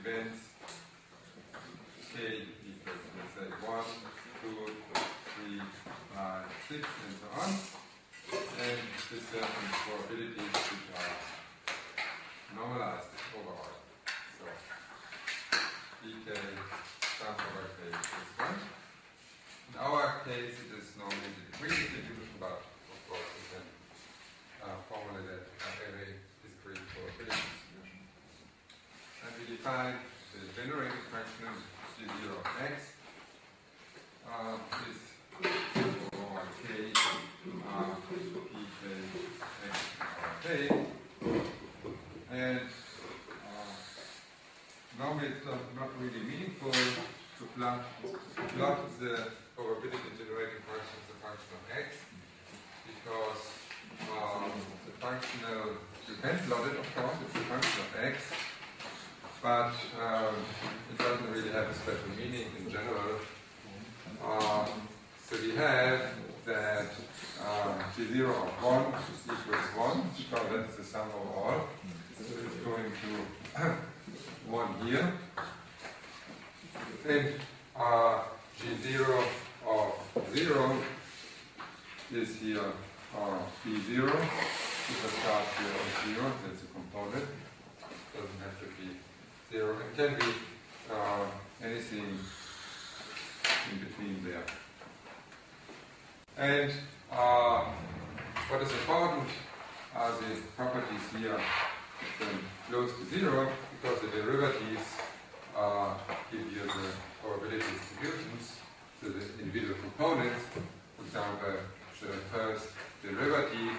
events k equals, let's say, 1, 2, 3, 5, 6, and so on. And this certain probabilities which are normalized overall. So dk sum over k is 1. In our case, it is normally the degree distribution, but of course we can formulate that every discrete probability distribution. And we define the generated function g0 of x is over k pk x over k. And normally it's not really meaningful to plot the probability generating function as a function of x, because the functional, you can plot it, of course, it's a function of x, but it doesn't really have a special meaning in general. So we have that g0 of 1 equals 1, because that's the sum of all. So it's going to 1 here. And g0 of 0 is here b0. If I start here on 0, that's a component. It doesn't have to be 0. It can be anything in between there. And what is important are the properties here close to 0, because the derivatives give you the probability distributions to the individual components. For example, the first derivative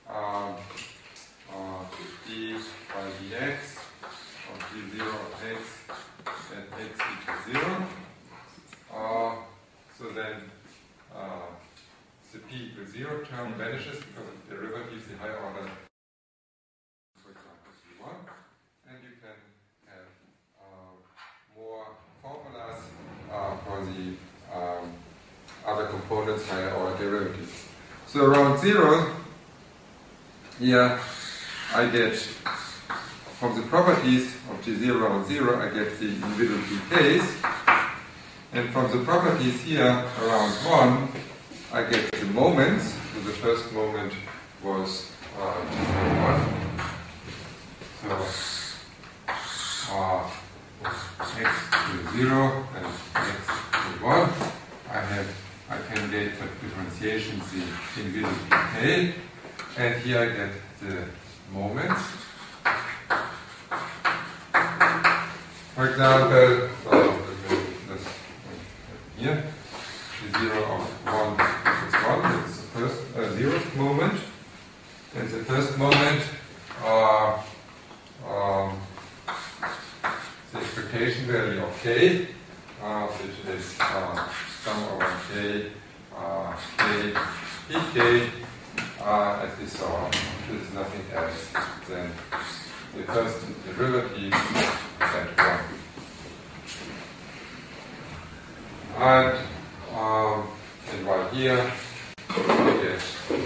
d by dx of g0 of x at x equals 0. So then the p equals 0 term vanishes because of the derivatives, the higher order, for example, c1. And you can have more formulas for the other components, higher order derivatives. So around 0, here I get, from the properties of g0 around 0, I get the individual pk's. And from the properties here around 1, I get the moments. So the first moment was 1. So x to 0 and x to 1. I can get the differentiations the individual pk, and here I get the moments. For example, here, the 0 of 1 equals 1, that's the first 0th moment. And the first moment, the expectation value of k, which is sum over k, k, pk, as we saw, this is nothing else than the first derivative at 1. And while here, we get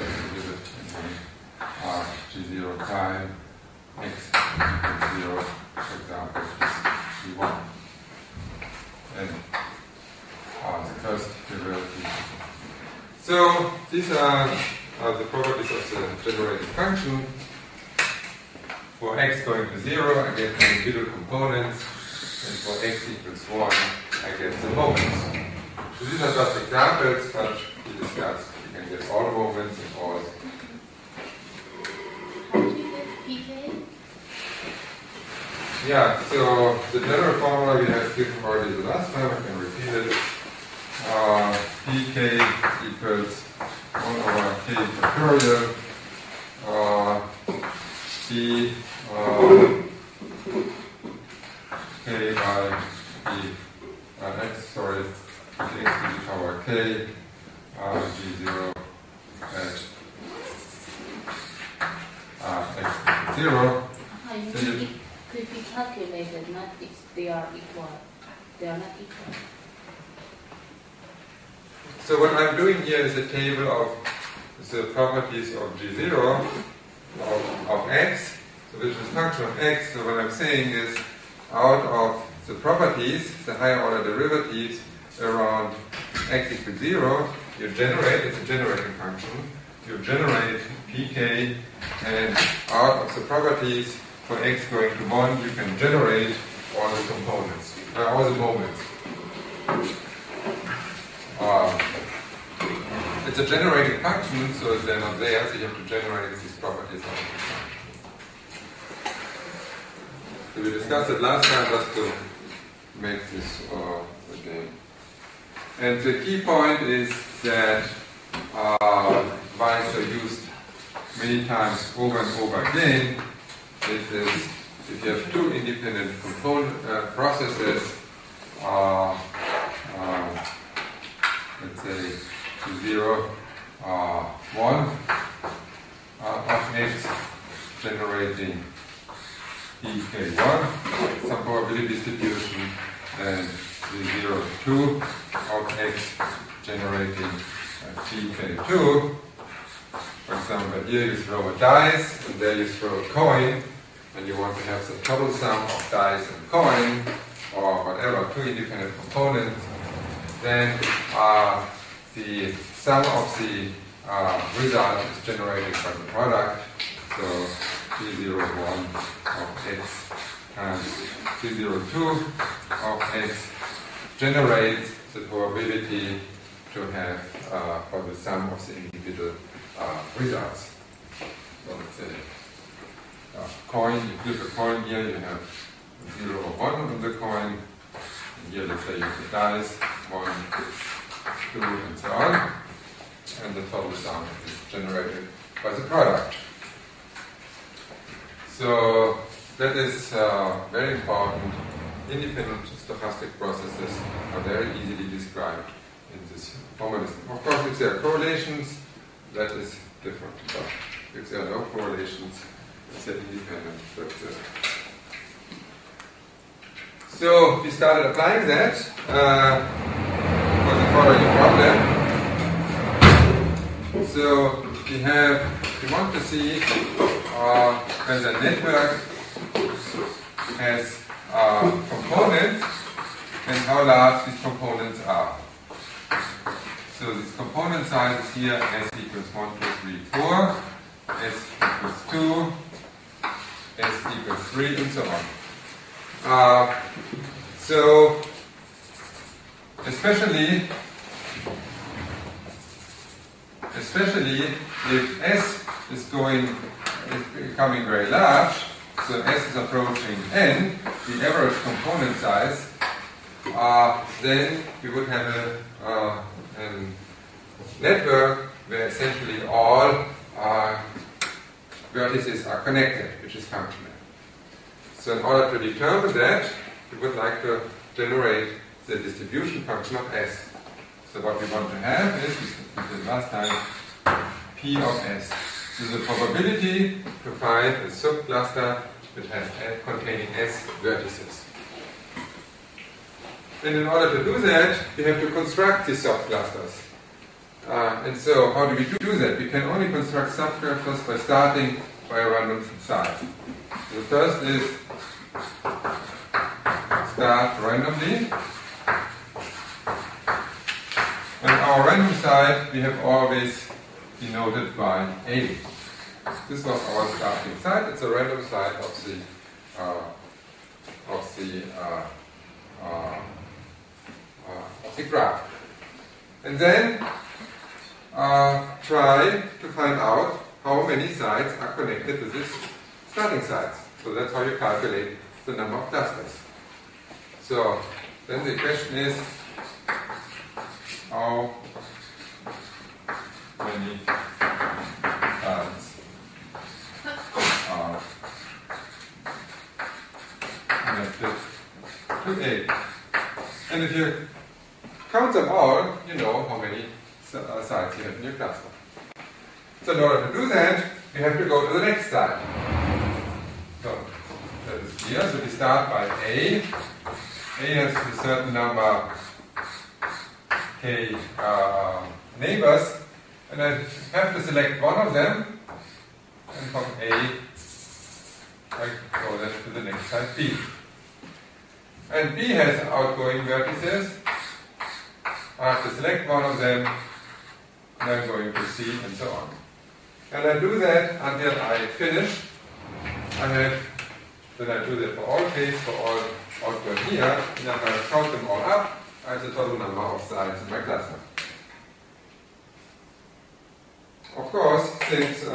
g0 prime, x equals 0, for example, is c1. And the first derivative. So these are the properties of the generated function. For x going to 0, I get the individual components, and for x equals 1, I get the moments. So these are just examples, but we discussed you can get all moments and all. How do you get pk? Yeah, so the general formula we have given already the last time, I can repeat it. Pk equals 1 over k factorial p k by p x, sorry, x to the power k g0 at x equals 0. It could be calculated, not if they are equal. They are not equal. So what I'm doing here is a table of the properties of g0 of x, so which is a function of x. So what I'm saying is out of the properties, the higher order derivatives around x equals 0, you generate, it's a generating function, you generate pk, and out of the properties for x going to 1, you can generate all the components, all the moments. It's a generating function, so they're not there, so you have to generate these properties out of the function. So we discussed it last time just to make this again. And the key point is that why so used many times over and over again, it is if you have two independent processes, let's say 0, 1 of x generating pk1, some probability distribution, and 0, 2 of x generating pk2. For example, here you throw a dice, and there you throw a coin, and you want to have the total sum of dice and coin, or whatever, two independent components, then the sum of the result is generated by the product. So P01 of x times P02 of x generates the probability to have for the sum of the individual results. So let's say coin, you flip a coin here, you have 0 or 1 on the coin. And here let's say you have the dice, 1, 2, and so on. And the total sum is generated by the product. So that is very important. Independent stochastic processes are very easily described in this formalism. Of course, if there are correlations, that is different. But if there are no correlations, it's independent. So we started applying that for the following problem. So we want to see whether a network has components and how large these components are. So these component sizes here, s equals 1, 2, 3, 4, s equals 2, s equals 3, and so on. So especially if s is becoming very large, so s is approaching n, the average component size, then we would have a network where essentially all vertices are connected, which is functional. So in order to determine that, we would like to generate the distribution function of S. So what we want to have is, we did last time, P of S. So the probability to find a subcluster which has containing S vertices. And in order to do that, we have to construct these subclusters. And so how do we do that? We can only construct subclusters by starting by a random side. So the first is start randomly. And our random side we have always denoted by A. This was our starting side. It's a random side of the graph. And then try to find out how many sides are connected to this starting sides. So that's how you calculate the number of clusters. So then the question is, how many sides are connected to A? And if you count them all, you know how many sides you have in your cluster. So in order to do that, we have to go to the next side. So that is clear. So we start by A. A has a certain number k neighbors, and I have to select one of them, and from A I go then to the next side B. And B has outgoing vertices. I have to select one of them, and I'm going to C, and so on. And I do that until I finish. Then I do that for all K's, for all outgoing here, and if I count them all up, I have the total number of sides in my cluster. Of course, since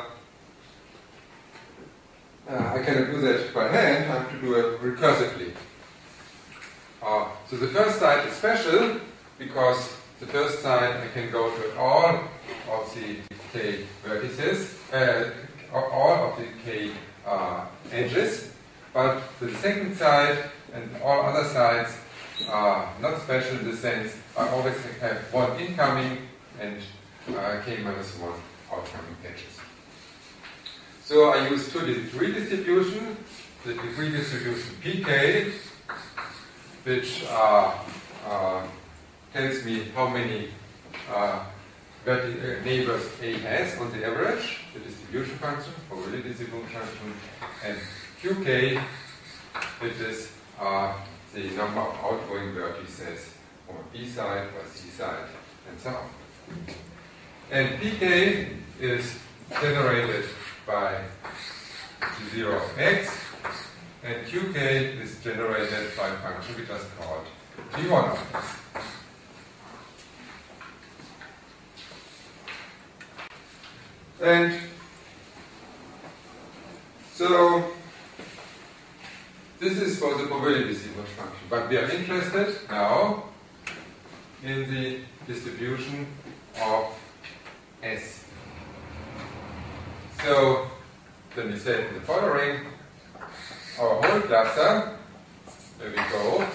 I cannot do that by hand, I have to do it recursively. So the first side is special because the first side I can go to all of the K vertices, all of the K edges, but the second side and all other sides are not special in the sense I always have one incoming and K minus 1 outcoming edges. So I use two-degree distribution, the degree distribution pk, which tells me how many neighbors A has on the average, the distribution function, probability distribution function, and qk, which is the number of outgoing vertices on B side or C side, and so on. And pk is generated by G0 of x, and qk is generated by a function we just called G1 of x. And so this is for the probability distribution function, but we are interested now in the distribution of S. So then we say the following: our whole cluster, where we go,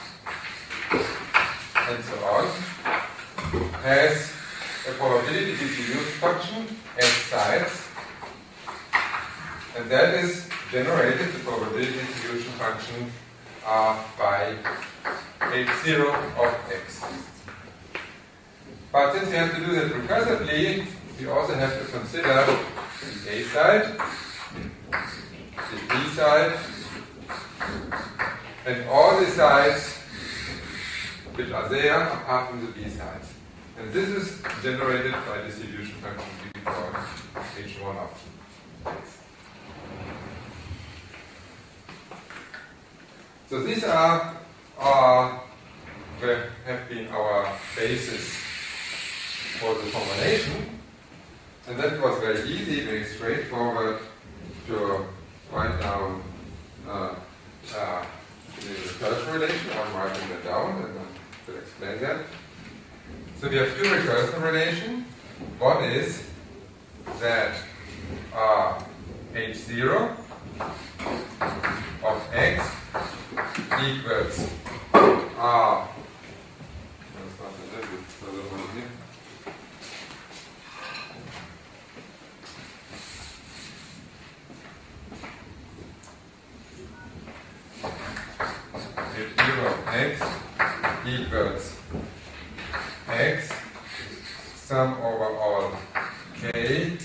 and so on, has a probability distribution function S sides, and that is generated, the probability distribution function, by H0 of x. But since we have to do that recursively, we also have to consider the A side, the B side, and all the sides which are there apart from the B sides. And this is generated by distribution function we call H1 of x. So these are have been our basis for the formulation, and that was very easy, very straightforward to write down the recursion relation. I'm writing that down and I will explain that. So we have two recursion relations. One is that H0 of x equals H0 of x equals x sum over all k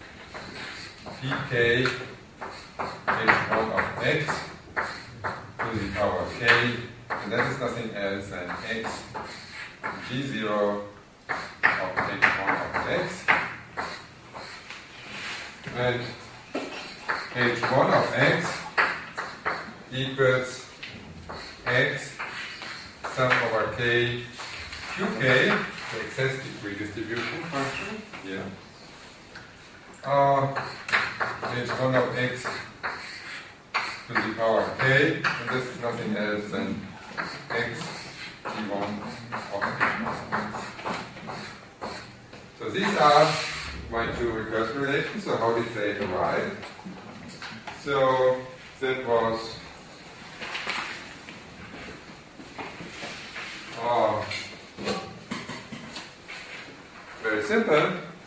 pk H1 of x to the power k, and that is nothing else than x G0 of H1 of x, and H1 of x equals x sum over k qk, the excess degree distribution function here, H1 of x to the power k, and this is nothing else than x G1 of x. So these are my two recursion relations. So how did they arrive? So that was very simple.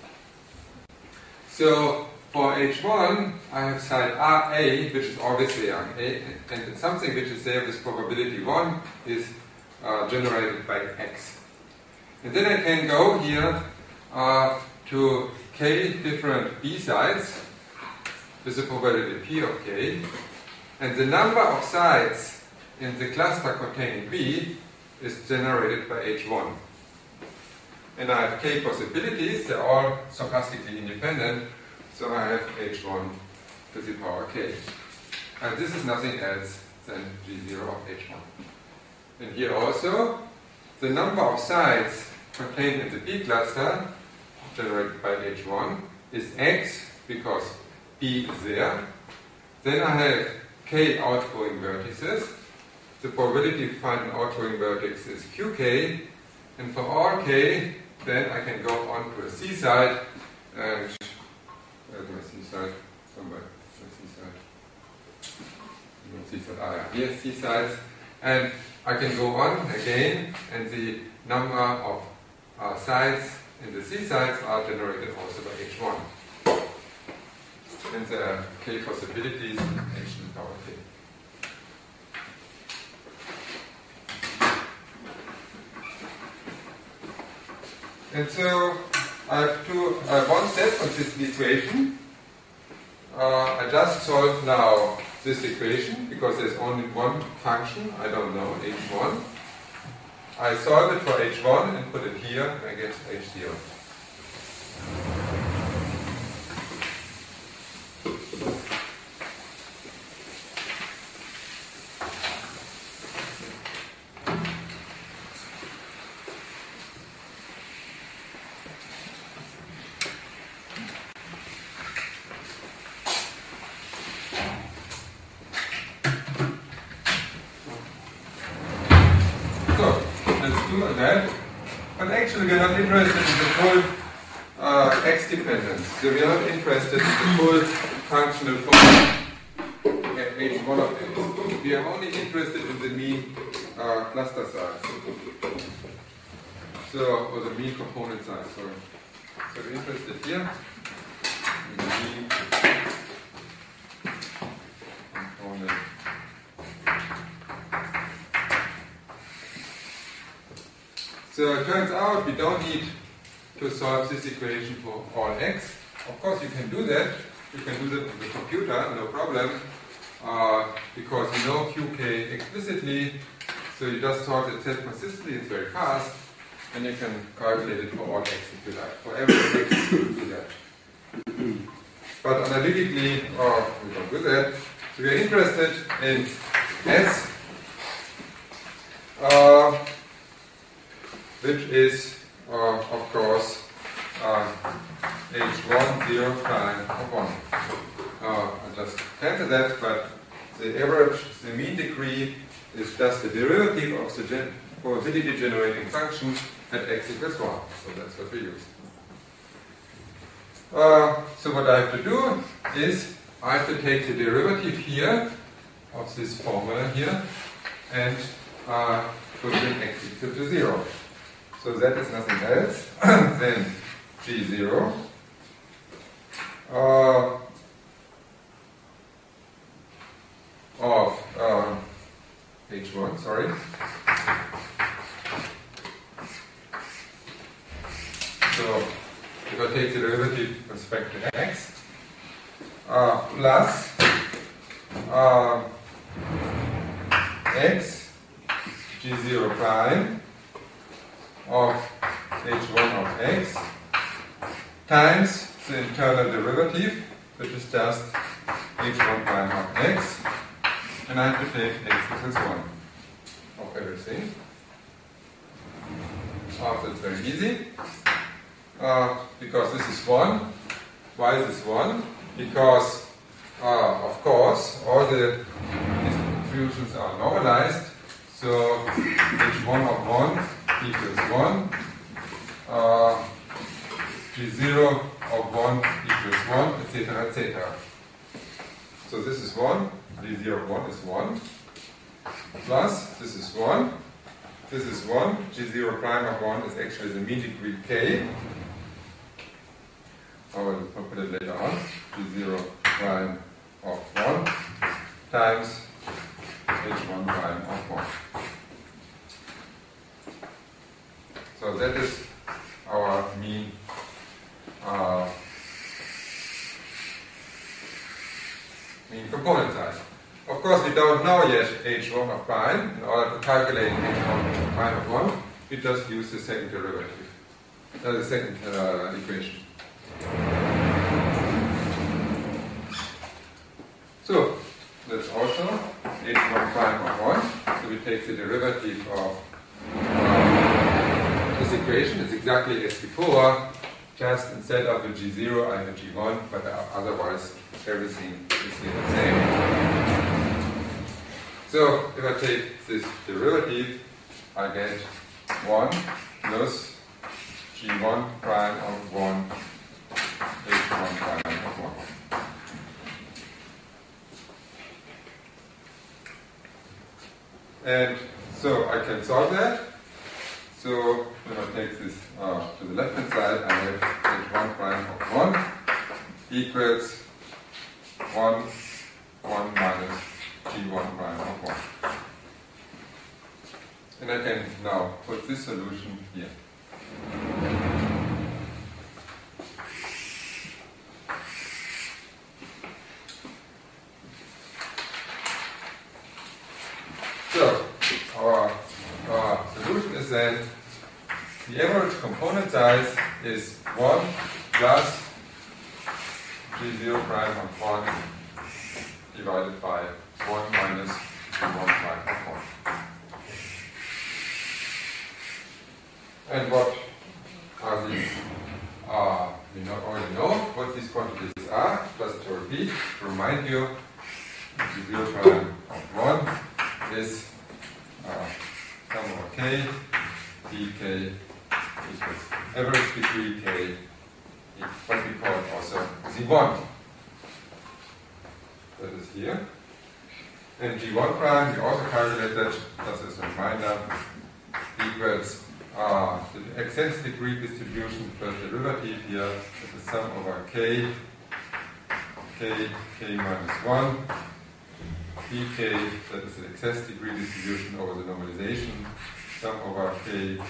So for H1, I have side RA, which is always there, and something which is there with probability 1 is generated by x. And then I can go here to k different B sides with the probability P of k, and the number of sides in the cluster containing B is generated by H1. And I have k possibilities, they're all stochastically independent, so I have H1 to the power k. And this is nothing else than G0 of H1. And here also, the number of sites contained in the B cluster generated by H1 is X, because B is there. Then I have k outgoing vertices. The probability to find an outgoing vertex is Qk, and for all k, then I can go on to a C site, and where's my C site? Somewhere, C site. Here, C sites, and I can go on again, and the number of sites in the C sites are generated also by H1. And there are k possibilities, H to the power k. And so I have one step on this equation. I just solve now this equation because there's only one function, I don't know, H1. I solve it for H1 and put it here, and I get H0. That, but actually we are not interested in the full x dependence. So we are not interested in the full functional form at H1 of x. We are only interested in the mean cluster size. So, or the mean component size, sorry. So we're interested here in the mean component. So it turns out we don't need to solve this equation for all x. Of course you can do that. You can do that on the computer, no problem. Because you know Qk explicitly. So you just solve it self-consistently, it's very fast. And you can calculate it for all x if you like. For every x you do that. But analytically, we don't do that. So we are interested in S. Which is, of course, H1, 0, prime, or 1. I just cancel that, but the average, the mean degree, is just the derivative of the probability generating function at x equals 1. So that's what we use. So what I have to do is, I have to take the derivative here, of this formula here, and put in x equal to 0. So that is nothing else than G0 of H1, sorry. So if I take the derivative with respect to x, plus x G0 prime of H1 of x times the internal derivative, which is just H1 prime of x, and I have to take x equals 1 of everything. So it's very easy, because this is 1. Why is this 1? Because, of course, all the distributions are normalized, so H1 of 1 equals 1, G0 of 1 equals 1, etc., etc. So this is 1, G0 of 1 is 1, plus this is 1, this is 1, G0 prime of 1 is actually the mean degree k. I will put it later on, G0 prime of 1 times H1 prime of 1. So that is our mean component size. Of course, we don't now yet h1 of prime. In order to calculate h1 of prime of 1, we just use the second derivative, the second equation. So that's also h1 prime of 1. So we take the derivative of this equation. It's exactly as before, just instead of a g0, I have a g1, but otherwise everything is still the same. So if I take this derivative, I get 1 plus g1 prime of 1 h1 prime of 1. And so I can solve that. So when I take this to the left hand side, I have h1 prime of 1 equals 1 minus g1 prime of 1. And I can now put this solution here. So our solution is then the average component size is 1 plus g0 prime of 1 divided by 1 minus g1 prime of 1. And what are these? We not already know what these quantities are. Just to repeat, to remind you, g0 prime of 1 is sum over k, dk equals average degree k, what we call also z1. That is here. And g1 prime, we also calculated, just as a reminder, equals the extended degree distribution first derivative here is the sum over k minus 1, dk, that is the excess degree distribution over the normalization, sum over k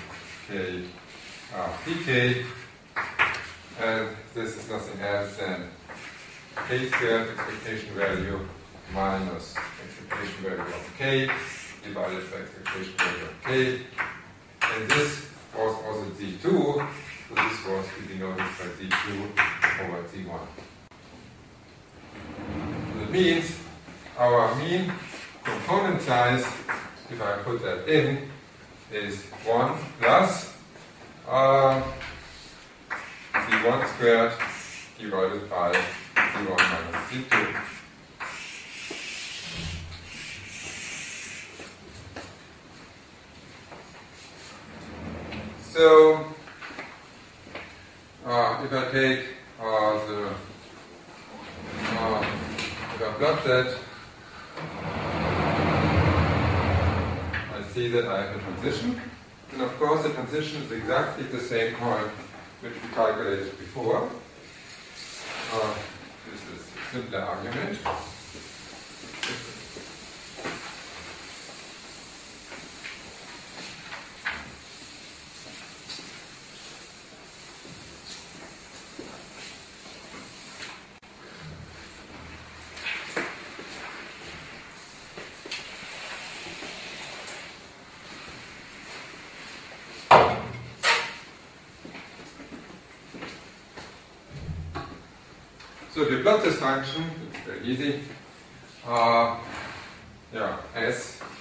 dk, and this is nothing else than k squared expectation value minus expectation value of k divided by expectation value of k, and this was also z2, so this was to be denoted by z2 over z1. That means our mean component size, if I put that in, is 1 plus z1 squared divided by z1 minus z2. So if I take if I plot that, I see that I have a transition. And of course the transition is exactly the same point which we calculated before. This is a simpler argument. So if you plot this function, it's very easy. S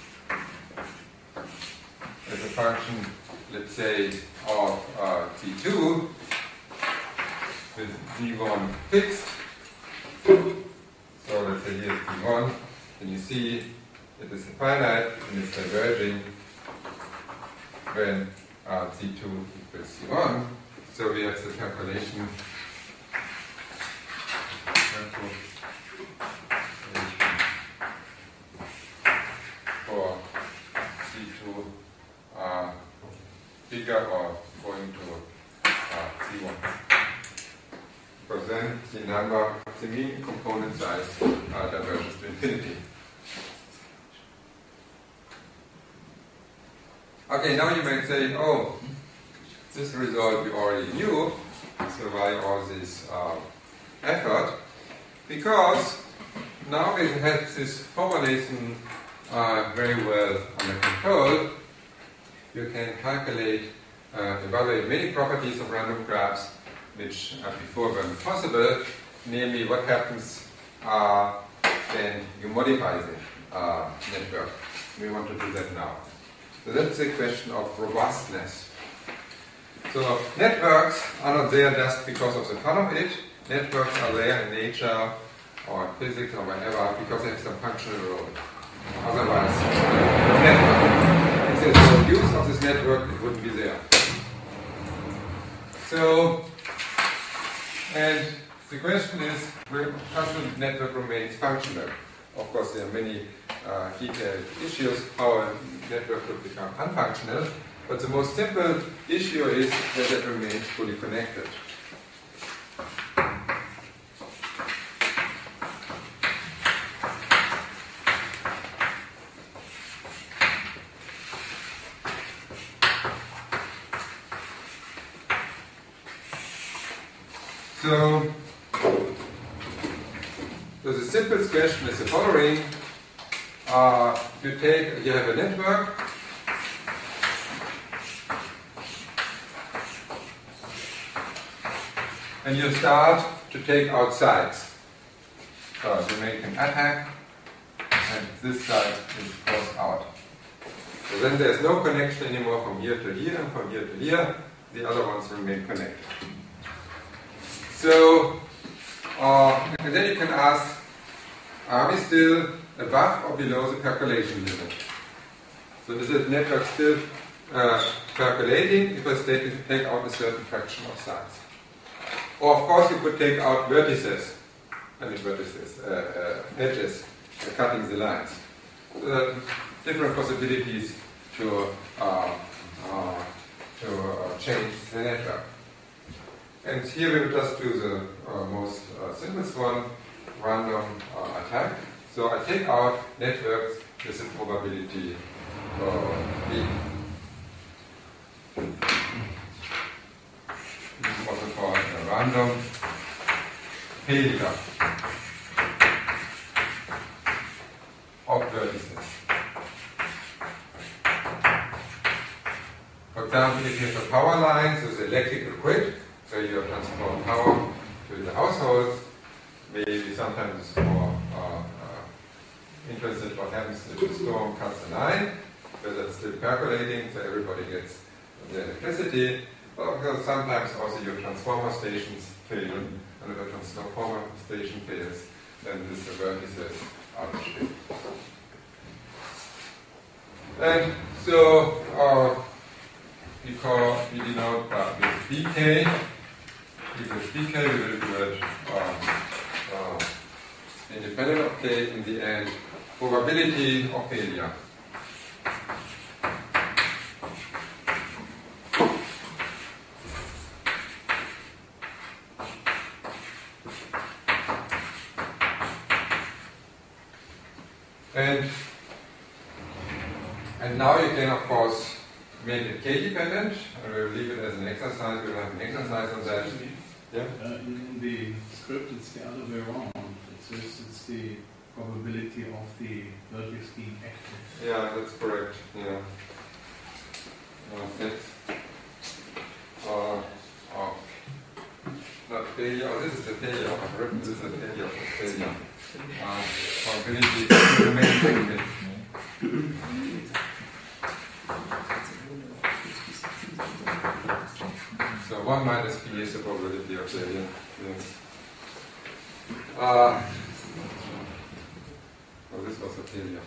as a function, let's say, of t2 with d1 fixed. So let's say here's d1, and you see it is finite and it's diverging when t2 equals c1. So we have the calculation for C2 bigger or going to C1. Because then the mean component size diverges to infinity. Okay, now you might say, oh, this result we already knew, so why all this effort? Because now we have this formulation very well under control, you can calculate, evaluate many properties of random graphs which before were impossible, namely what happens when you modify the network. We want to do that now. So that's the question of robustness. So networks are not there just because of the fun of it. Networks are there in nature or physics or whatever because they have some functional role. Otherwise, if there's no use of this network, it wouldn't be there. So, and the question is, does the network remain functional? Of course, there are many detailed issues how a network could become unfunctional, but the most simple issue is that it remains fully connected. So the simplest question is the following. You have a network, and you start to take out sides. So you make an attack, and this side is crossed out. So then there's no connection anymore from here to here and from here to here. The other ones remain connected. So, and then you can ask, are we still above or below the percolation limit? So is the network still percolating if I take out a certain fraction of size? Or of course you could take out vertices, edges, cutting the lines. So there are different possibilities to change the network. And here we will just do the most simplest one, random attack. So I take out networks with a probability B. This is also called a random failure of vertices. For example, if you have a power line, so the electrical grid, so you transport power to the households, maybe sometimes it's more interested what happens if the storm cuts the line, whether it's still percolating, so everybody gets the electricity. But because sometimes also your transformer stations fail, and if a transformer station fails, then this vertices are destroyed. And so we denote with dk. With dk, we will do it independent of k in the end. Probability of failure. And now you can, of course, make it k-dependent, and we'll leave it as an exercise. We'll have an exercise on that. Yeah? In the script, it's the other way around. It says it's the probability of the vertex being active. Yeah, that's correct. Yeah. Not failure. Oh, this is a failure. I've written this is a failure of failure. Probability to remain active. So 1 minus p is the probability of failure. Yes. Oh, this was a failure.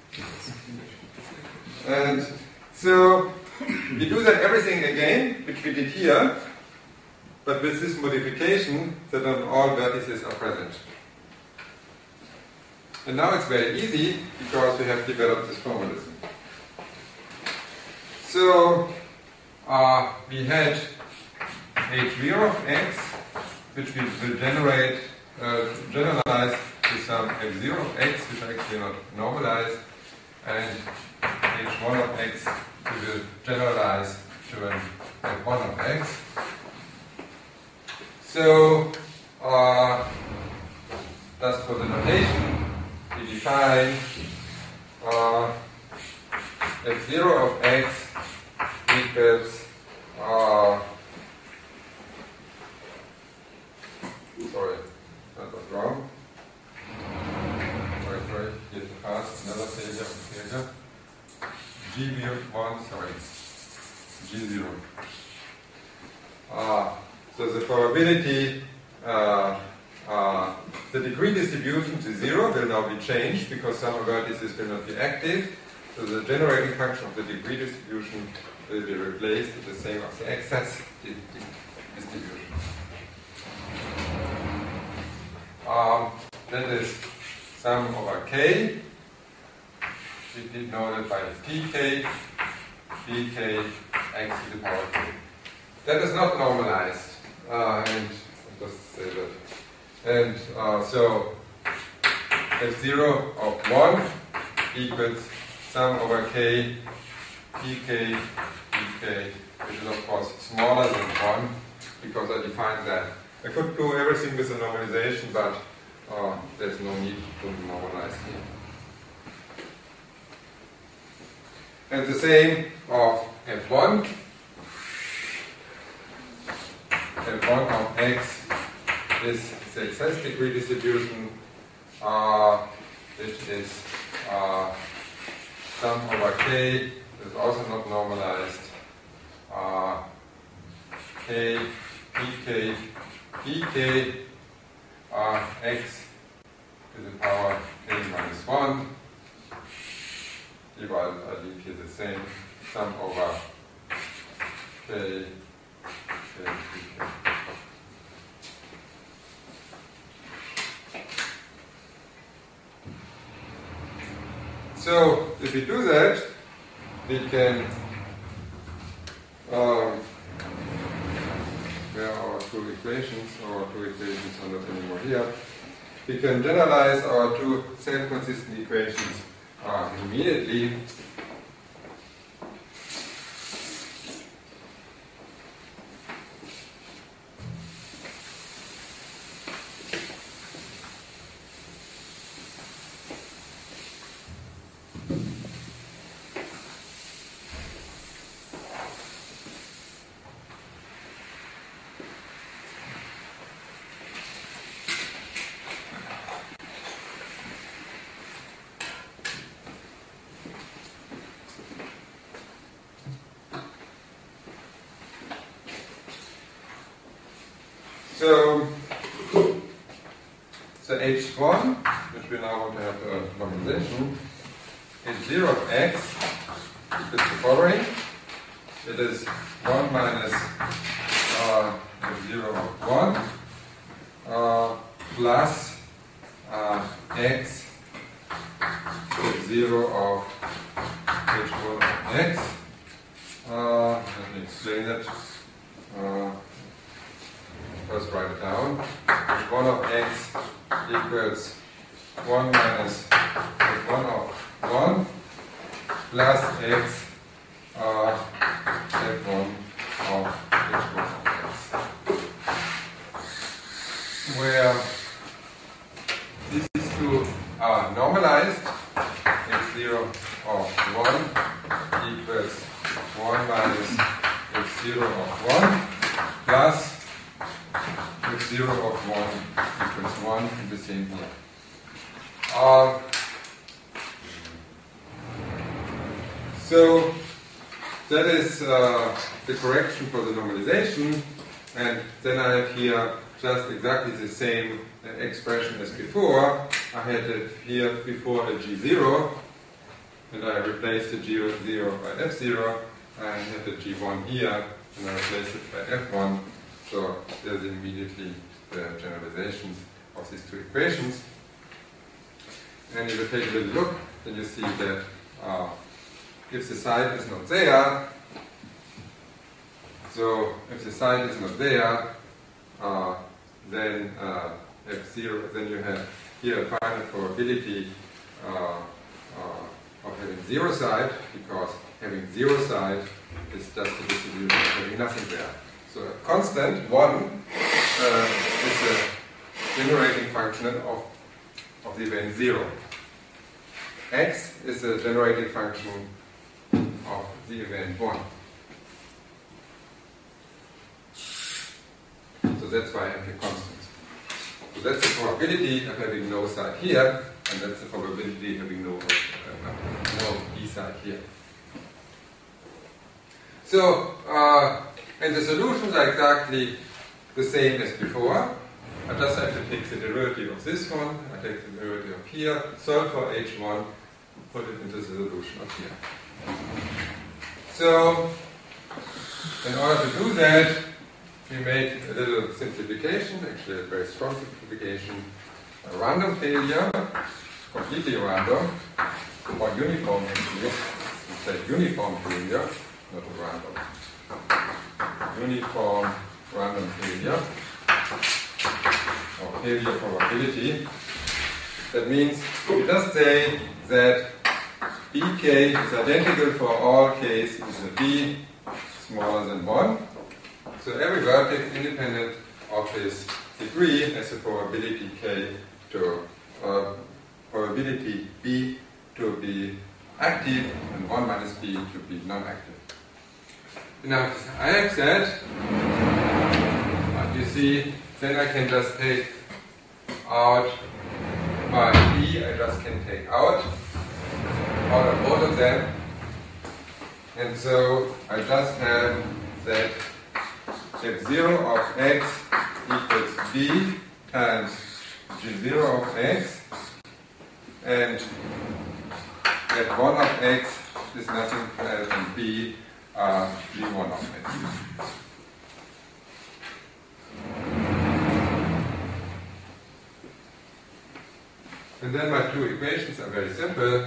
And so we do that everything again, which we did here, but with this modification that not all vertices are present. And now it's very easy because we have developed this formalism. So we had H0 of x, which we will generalize to some F0 of x, which are actually not normalized, and H1 of x we will generalize to an F1 of x. So just for the notation, we define f0 of x equals sorry, that was wrong. Sorry, here's the past, another failure. G1, sorry, G0. So the probability, the degree distribution to 0 will now be changed because some vertices will not be active. So the generating function of the degree distribution will be replaced with the same as the excess distribution. That is sum over k. We denoted by pk, bk, x to the power k. That is not normalized, and I'll just say that. And so f0 of 1 equals sum over k, pk, bk, which is of course smaller than 1 because I defined that. I could do everything with a normalization, but there's no need to normalize here. And the same of f1. f1 of x is the excess degree distribution, which is sum over k, is also not normalized. K, pk, pk, x to the power k minus 1. I leave here the same sum over k, pk. So if we do that, we can where are our two equations? Our two equations are not anymore here. We can generalize our two self-consistent equations immediately. So h1, which we now want to have a normalization, is 0 of x equals the following. It is 1 minus 0 of 1 plus x is 0 of h1 of x. Let me explain it. First write it down. h1 of x equals 1 minus h1 of 1 plus x f1 of h1 of x. Where these two are normalized, x0 of 1 equals 1 minus x0 of 1 plus x0 of 1 equals 1, and the same here. So that is the correction for the normalization, and then I have here just exactly the same expression as before. I had it here before a g0, and I replaced the g0 by f0. I had the g1 here, and I replaced it by f1. So there's immediately the generalizations of these two equations. And if you take a little look, then you see that if the side is not there, so if the side is not there, then f0, then you have here a finite probability of having zero side, because having zero side is just a distribution of having nothing there. So a constant 1 is a generating function of the event 0. x is the generating function of the event 1. So that's why I have the constants. So that's the probability of having no side here, and that's the probability of having no B side here. So, and the solutions are exactly the same as before. I just have to take the derivative of this one, I take the derivative of here, solve for H1, put it into the solution of here. So, in order to do that, we made a little simplification, actually a very strong simplification, a random failure, completely random, or uniform actually, it's a uniform failure, not a random. Uniform random failure, or failure probability. That means we just say that Bk is identical for all k's with a b smaller than 1. So every vertex independent of its degree has a probability k to probability b to be active and 1 minus b to be non-active. Now I have said, you see, then I can just take out my b, I just can take out of both of them. And so I just have that f0 of x equals b times g0 of x, and f1 of x is nothing else than b g1 of x. And then my two equations are very simple.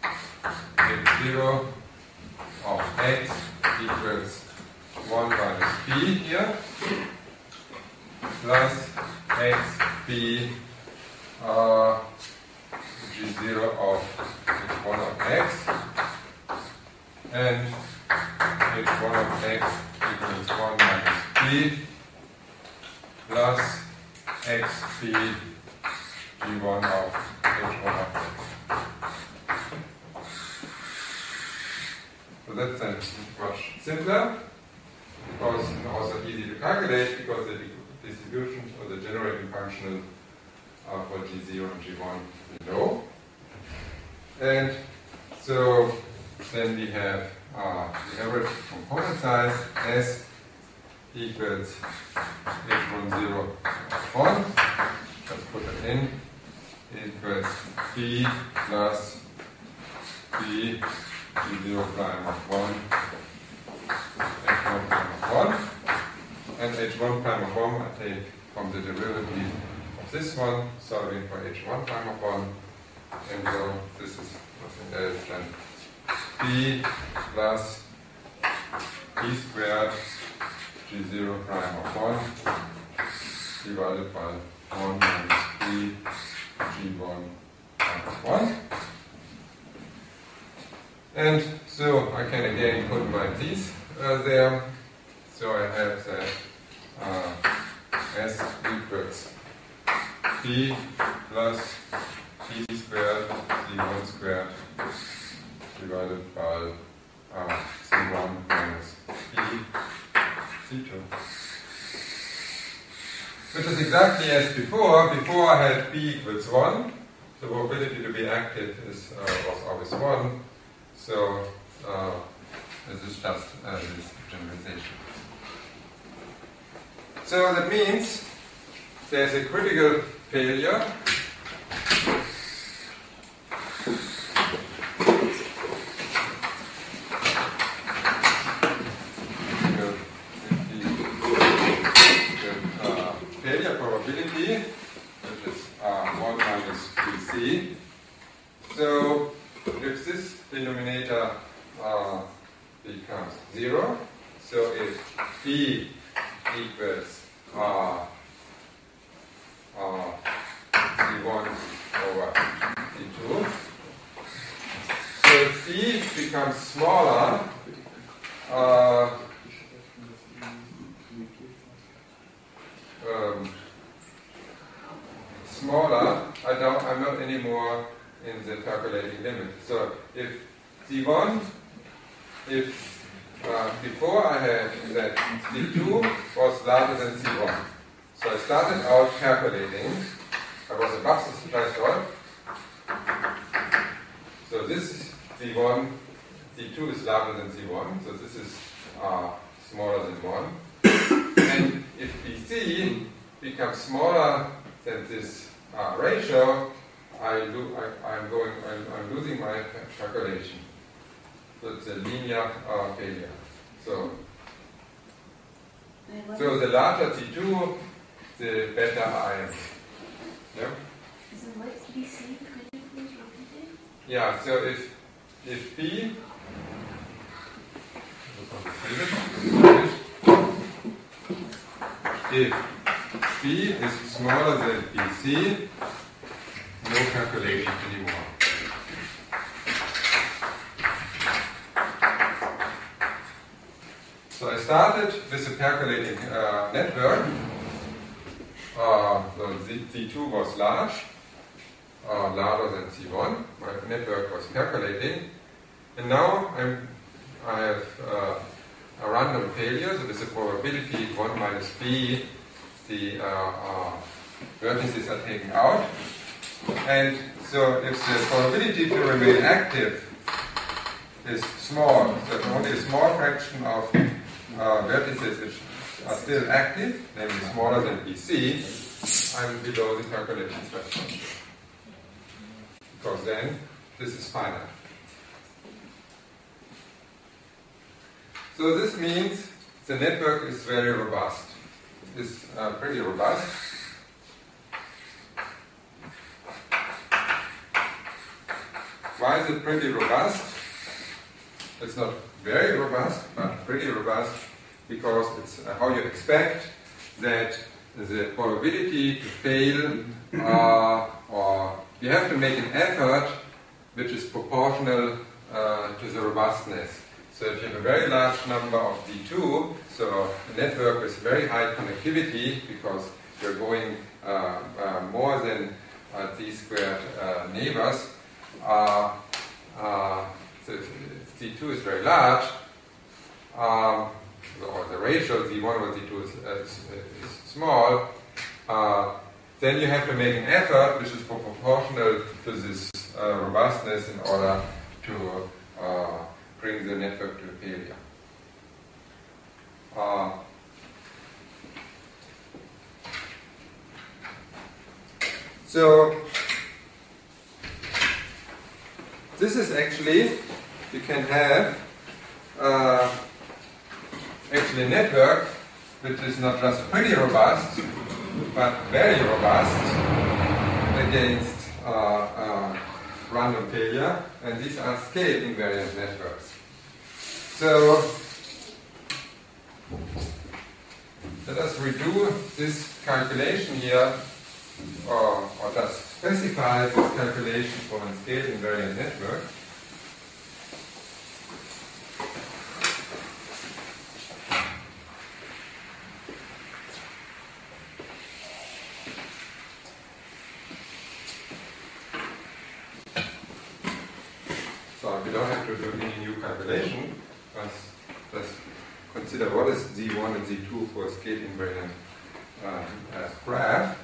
F0 of x equals 1 minus b here, plus xb g0 of h1 of x, and h1 of x equals 1 minus b, plus xb g1 of h1 of x. So that's then much simpler, because it's also easy to calculate, because the distributions or the generating function for G0 and G1 we know. And so then we have the average component size S equals H10 of 1. Let's put it in. Equals B plus B G0 prime of 1, H1 prime of 1, and H1 prime of 1 I take from the derivative of this one, solving for H1 prime of 1, and so this is nothing else than B plus B squared G0 prime of 1 divided by 1 minus B G1 prime of 1. And so I can again put my z's there. So I have that S equals B plus B squared C1 squared divided by C1 minus B C2. Which is exactly as before. Before I had B equals 1. The probability to be active was always 1. So this is just this generalization. So that means there's a critical failure. Failure probability, which is 1 minus BC. So if this denominator becomes 0, so if B equals C1 over C2, so if C becomes smaller, I'm not anymore in in the percolating limit. So if Z1, before I had that Z2 was larger than Z1. So I started out percolating. I was above the threshold. So this is Z1, Z2 is larger than Z1. So this is smaller than 1. And if BC becomes smaller than this ratio, I'm losing my calculation. So it's a linear failure. So the larger T2, the better I am. Yeah? So what's BC? Could you please repeat it? Yeah, so if B if B is smaller than BC, no calculation anymore. So I started with a percolating network. So Z2 was large, larger than C1. My network was percolating. And now I have a random failure, so with a probability 1 minus B, the vertices are taken out. And so if the probability to remain active is small, so only a small fraction of vertices which are still active, namely smaller than BC, I'm below the calculation threshold. Because then this is finite. So this means the network is very robust. It's pretty robust. Why is it pretty robust? It's not very robust, but pretty robust because it's how you expect that the probability to fail, or you have to make an effort which is proportional to the robustness. So if you have a very large number of D2, so a network with very high connectivity, because you're going more than D squared neighbors, so if D2 is very large, or the ratio Z1 over Z2 is small, then you have to make an effort which is proportional to this robustness in order to bring the network to a failure. So this is actually, you can have actually a network which is not just pretty robust, but very robust against random failure, and these are scale invariant networks. So let us redo this calculation here, or just specify this calculation for a scale invariant network. So we don't have to do any new calculation, just consider what is Z1 and Z2 for a scale invariant graph.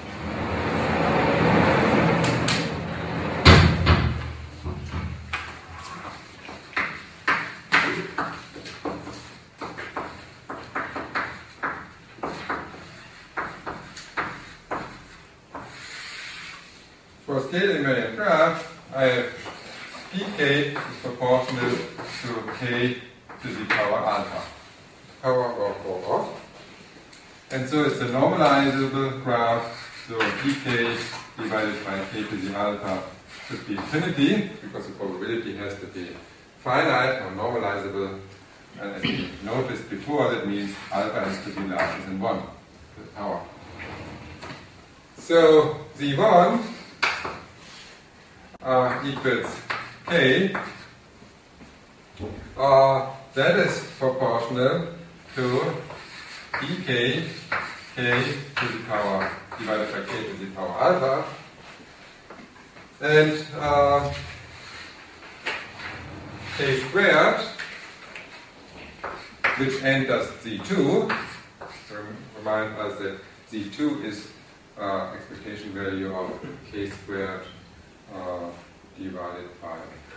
For a scale invariant graph, I have pk is proportional to k to the power alpha. Power of. And so it's a normalizable graph, so pk divided by k to the alpha should be infinity, because the probability has to be finite or normalizable. And as we noticed before, that means alpha has to be larger than 1 to the power. So Z1 equals k, that is proportional to dk k to the power divided by k to the power alpha. And k squared, which enters Z2, remind us that Z2 is expectation value of k squared divided by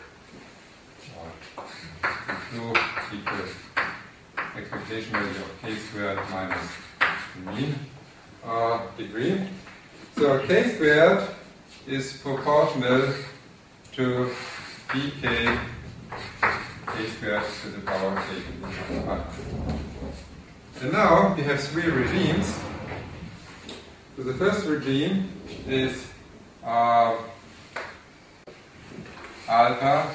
Z2 equals expectation value of k squared minus the mean degree. So k squared is proportional to dk k squared to the power k to the power 1. And now we have three regimes. So the first regime is alpha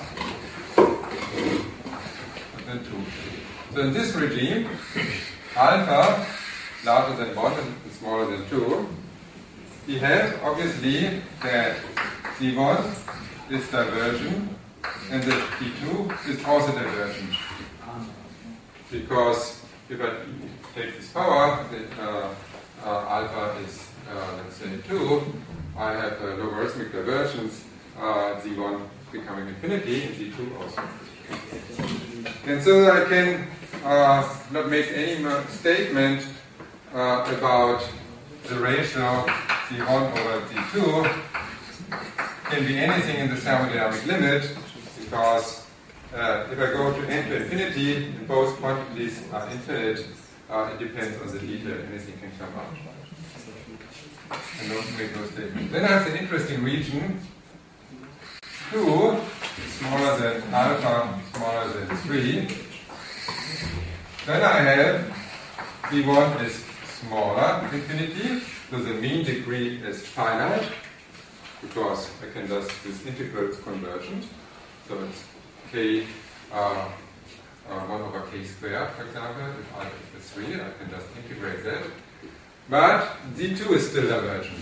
and then 2. So in this regime, alpha larger than 1 and smaller than 2, we have obviously that C1 is divergent and that P2 is also divergent. Because if I take this power, that alpha is, let's say, 2, I have a logarithmic divergence, Z1 becoming infinity, and Z2 also. And so I can not make any more statement about the ratio Z1 over Z2 can be anything in the thermodynamic limit, because if I go to n to infinity and both quantities are infinite, it depends on the detail, anything can come out. And don't make no statement. Then I have the interesting region 2 smaller than alpha, smaller than 3. Then I have Z1 is smaller infinity, so the mean degree is finite, because I can just, this integral is convergent. So it's k 1 over k squared, for example. If alpha is 3, I can just integrate that. But Z2 is still divergent,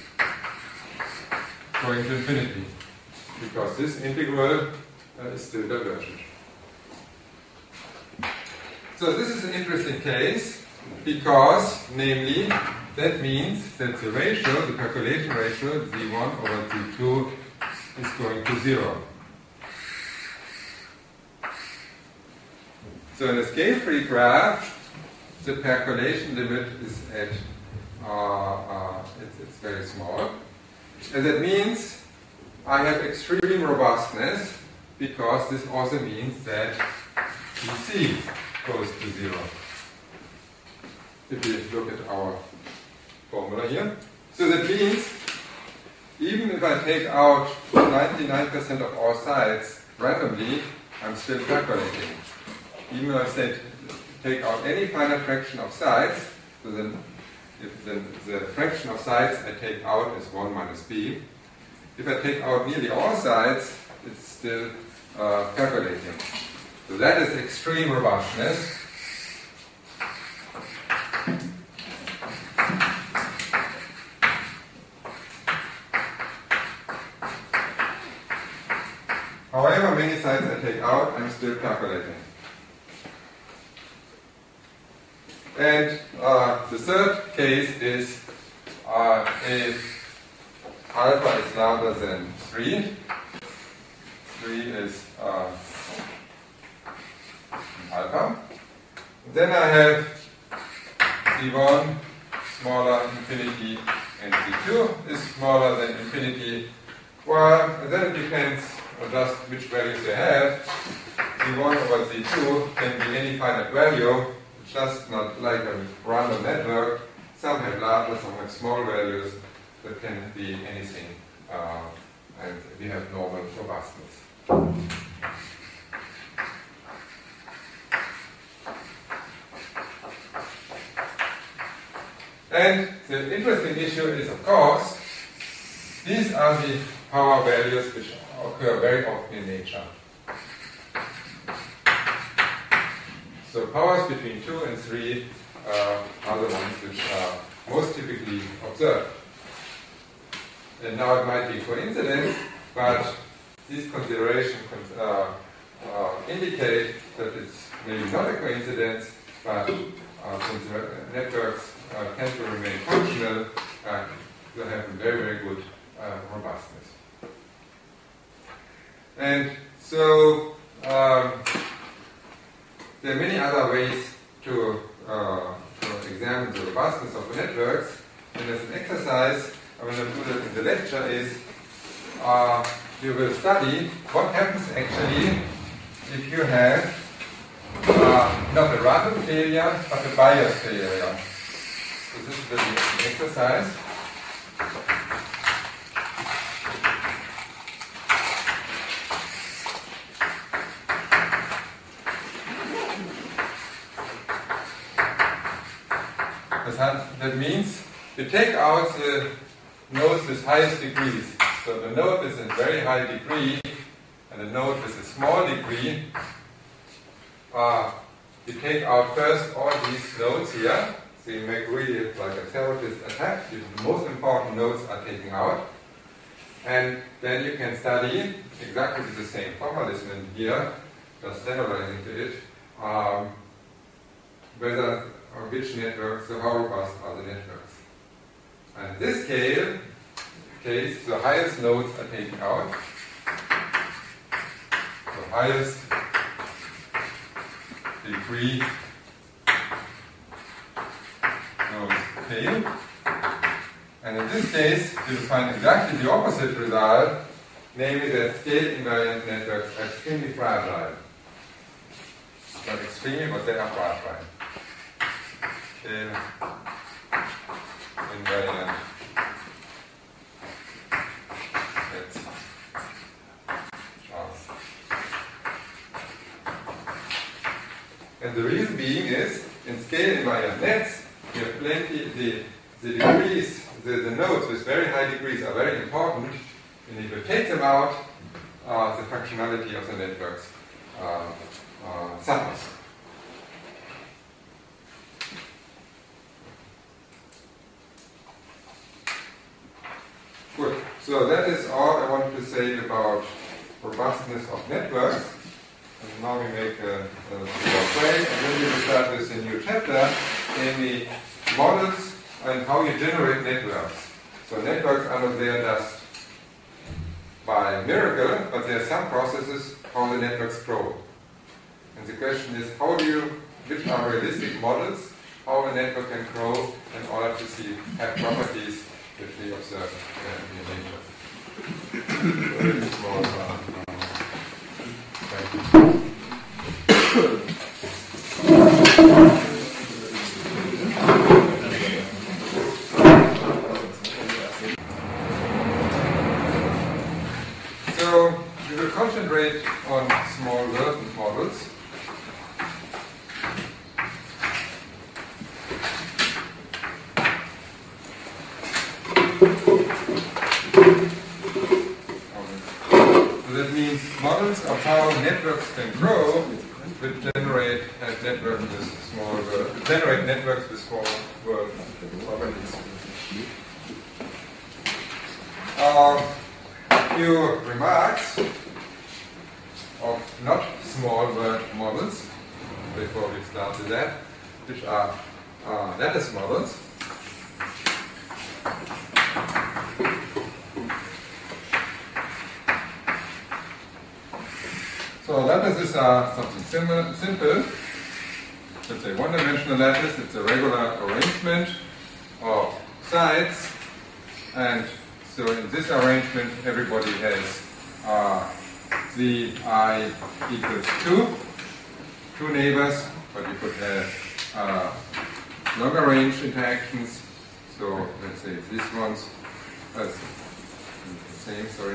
going to infinity, because this integral is still divergent. So this is an interesting case, because, namely, that means that the ratio, the calculation ratio, Z1 over Z2, is going to 0. So in a scale-free graph, the percolation limit is at, it's very small. And that means I have extreme robustness, because this also means that Dc goes to 0. If you look at our formula here. So that means, even if I take out 99% of all sides randomly, I'm still percolating. Even if I take out any finite fraction of sides, so then if the fraction of sides I take out is 1 minus b. If I take out nearly all sides, it's still percolating. So that is extreme robustness. However many sides I take out, I'm still percolating. And the third case is if alpha is larger than 3. 3 is alpha. Then I have C1 smaller infinity and C2 is smaller than infinity. Well, then it depends on just which values they have. C1 over C2 can be any finite value. Just not like a random network. Some have larger, some have small values. That can be anything. And we have normal robustness. And the interesting issue is, of course, these are the power values which occur very often in nature. So powers between 2 and 3 are the ones which are most typically observed. And now it might be coincidence, but these considerations indicate that it's maybe not a coincidence, but since networks tend to remain functional, they have very, very good robustness. And so there are many other ways to examine the robustness of the networks. And as an exercise, I'm going to do that in the lecture is you will study what happens actually if you have not a random failure, but a bias failure. So this is the exercise. That means you take out the nodes with highest degrees. So the node with a very high degree and the node with a small degree. You take out first all these nodes here. So you make really like a terrorist attack. The most important nodes are taken out. And then you can study exactly the same formalism here, just generalizing to it, whether or which networks, so how robust are the networks. And in this case, the highest nodes are taken out. The highest degree nodes fail. And in this case, you will find exactly the opposite result, namely that scale-invariant networks are extremely fragile. Not extremely, but they are fragile. Scale-invariant. And the reason being is, in scale-invariant nets, you have plenty, the degrees, the nodes with very high degrees are very important, and if you take them out, the functionality of the networks suffers. Good. So that is all I want to say about robustness of networks. And now we make a break, and then we will start with a new chapter, namely models and how you generate networks. So networks are not there just by miracle, but there are some processes how the networks grow. And the question is, which are realistic models, how a network can grow in order to have properties which we observe in nature. So we will concentrate on small world models. So that means models of how networks can grow will generate networks with small world properties. A few remarks of not small world models before we start with that, which are lattice models. So lattices are something simple. It's a one-dimensional lattice. It's a regular arrangement of sides, and so in this arrangement, everybody has the I equals 2 neighbors, but you could have longer range interactions. So let's say this one's the same. Sorry.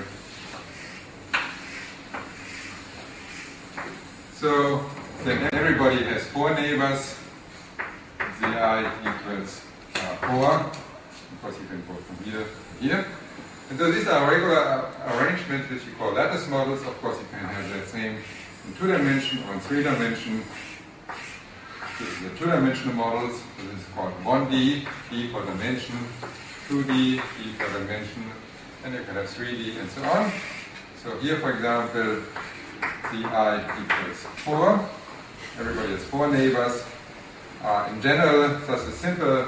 So then everybody has 4 neighbors. The I equals 4. Of course, you can go from here to here. And so these are regular arrangements which you call lattice models. Of course, you can have that same in 2 dimension or in 3 dimension. This is the 2-dimensional models. This is called 1D, D for dimension, 2D, D for dimension, and you can have 3D and so on. So here, for example, the I equals 4. Everybody has 4 neighbors. In general, such a simple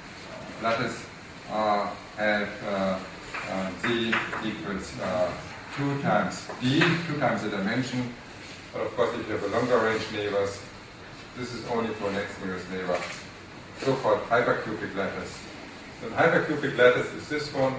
lattice have Z equals 2 times d, 2 times the dimension. But of course, if you have a longer range neighbors, this is only for next nearest neighbor, so-called hypercubic lattice. So hypercubic lattice is this one,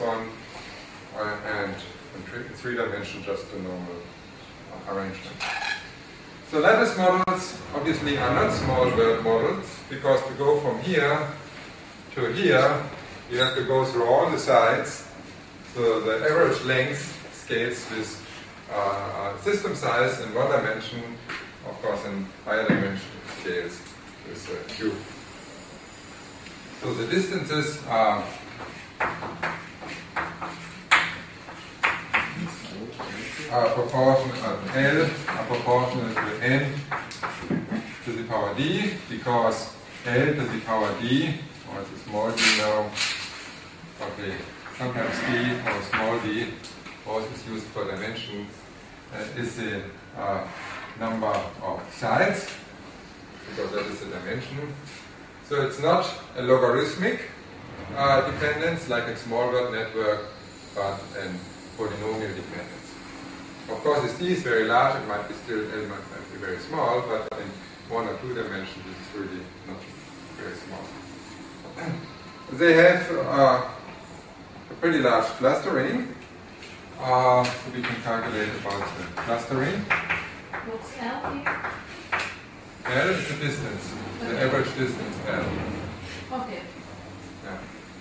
and in 3 dimensions, just a normal arrangement. So lattice models obviously are not small world models, because to go from here to here, you have to go through all the sides. So the average length scales with system size in 1 dimension, of course in higher dimension scales with cube. So the distances are proportional L are proportional to n to the power d, because L to the power d, or it's a small d now, okay, sometimes d or small d, also is used for dimension, is the number of sides, because that is the dimension. So it's not a logarithmic dependence like a small word network, but a polynomial dependence. Of course, if d is very large, it might be still L might be very small, but in 1 or 2 dimensions, it is really not very small. They have a pretty large clustering, so we can calculate about the clustering. What's L here? L is the distance, the average distance L. Okay. Yeah.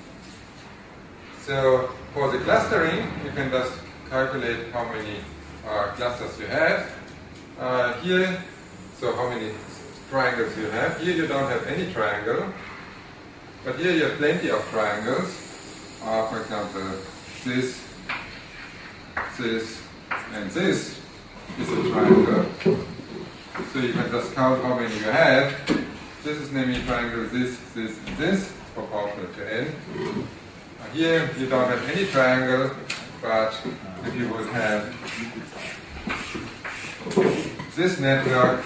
So for the clustering, you can just calculate how many clusters you have. Here, so how many triangles you have. Here you don't have any triangle, but here you have plenty of triangles. For example, this, and this is a triangle. So you can just count how many you have. This is namely triangle, this, and this. It's proportional to n. Here you don't have any triangle, but if you would have this network,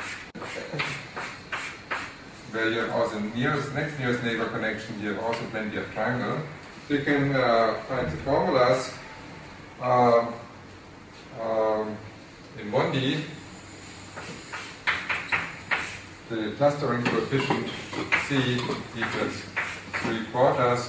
where you have also next nearest neighbor connection, you have also plenty of triangle. So you can find the formulas in 1D. The clustering coefficient C equals 3/4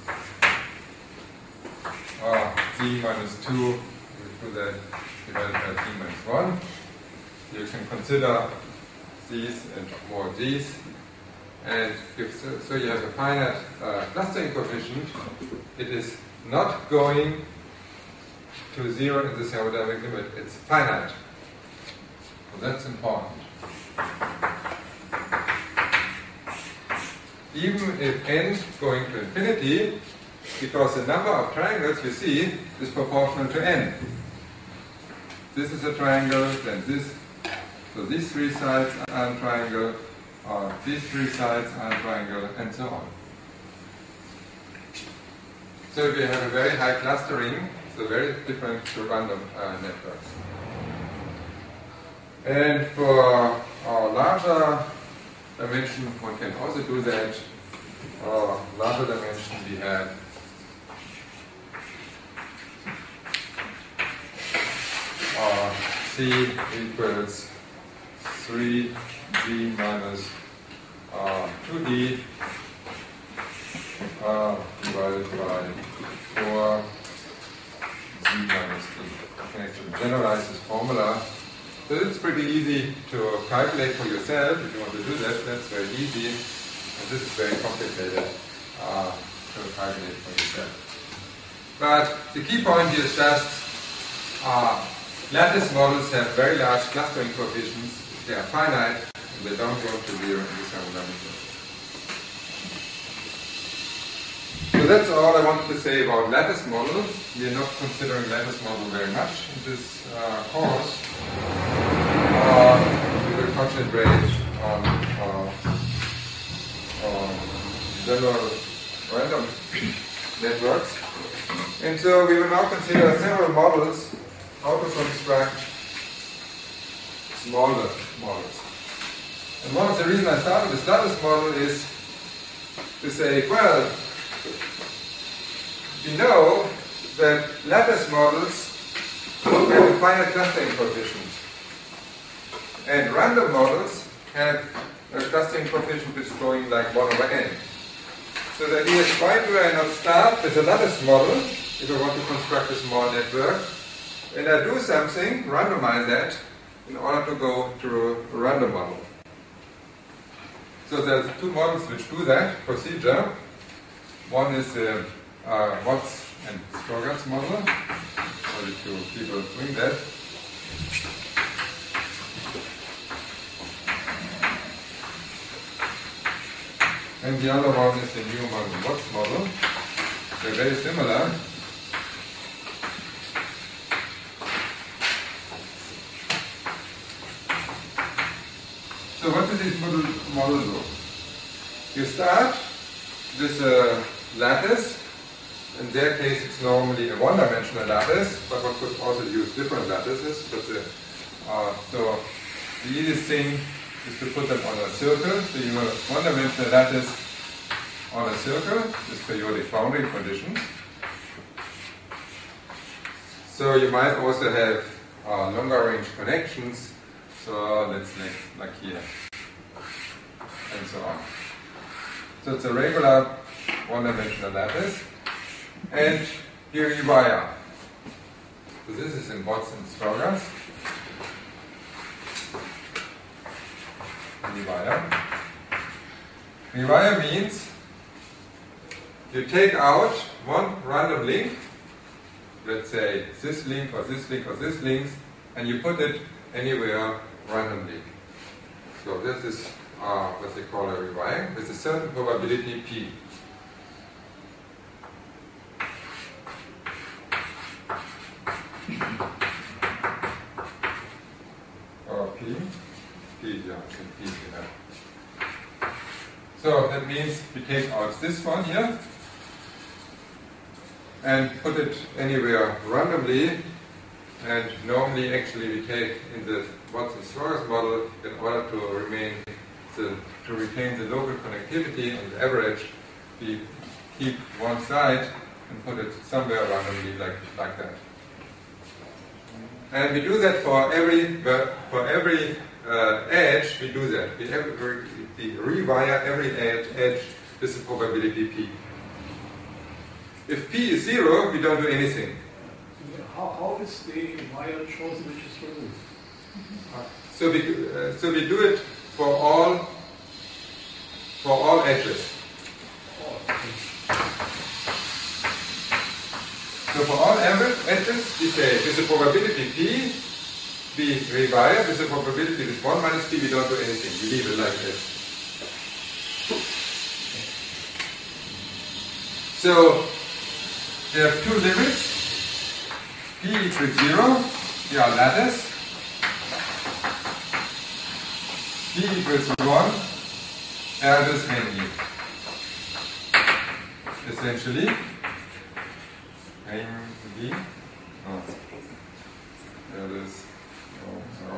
D minus 2 to the divided by D minus 1. You can consider these and more these. And so you have a finite clustering coefficient. It is not going to 0 in the thermodynamic limit. It's finite. So that's important. Even if n going to infinity, because the number of triangles you see is proportional to n. This is a triangle, then this. So these 3 sides are a triangle, or these 3 sides are a triangle, and so on. So we have a very high clustering, so very different to random networks. And for our larger dimension, one can also do that. Larger dimension, we have C equals 3D minus 2D divided by 4Z minus D. You can actually generalize this formula. So it's pretty easy to calculate for yourself. If you want to do that, that's very easy. And this is very complicated to calculate for yourself. But the key point here is just lattice models have very large clustering coefficients. They are finite, and they don't go to 0 in the thermodynamic limit. So that's all I wanted to say about lattice models. We are not considering lattice model very much in this course. We will concentrate on general random networks. And so we will now consider several models how to construct smaller models. And one of the reasons I started with lattice model is to say, well, we know that lattice models We have a finite clustering coefficient. And random models have a clustering coefficient which is going like 1 over n. So the idea is, why do I not start with a lattice model if I want to construct a small network? And I do something, randomize that, in order to go to a random model. So there's two models which do that procedure. One is the Watts and Strogatz model. Only two people doing that. And the other one is the Newman-Watts model. They're very similar. So what does this model do? You start with a lattice. In their case, it's normally a one-dimensional lattice, but one could also use different lattices. But so the easiest thing is to put them on a circle. So you have a one-dimensional lattice on a circle with periodic boundary conditions. So you might also have longer range connections. So let's like here, and so on. So it's a regular one-dimensional lattice, and you rewire. So this is in Watts and Strogatz. Rewire. Rewire means you take out one random link, let's say this link or this link or this link, and you put it anywhere randomly. So this is what they call a rewire with a certain probability p. Or p. P, yeah, I think p, yeah. So that means we take out this one here and put it anywhere randomly. And normally, actually, we take in the Watts and Strogatz model in order to retain the local connectivity on the average. We keep one side and put it somewhere randomly, like that. And we do that for every edge. We do that. We rewire every edge with the probability p. If p is 0, we don't do anything. How is the wire chosen which is removed? So we do it for all edges. So for all edges, we say with the probability p, we rewire. With the probability with 1 minus p, we don't do anything. We leave it like this. So we have two limits. P equals 0, we are lattice. P equals 1, R is many. Essentially, V. Oh, there it is. Oh,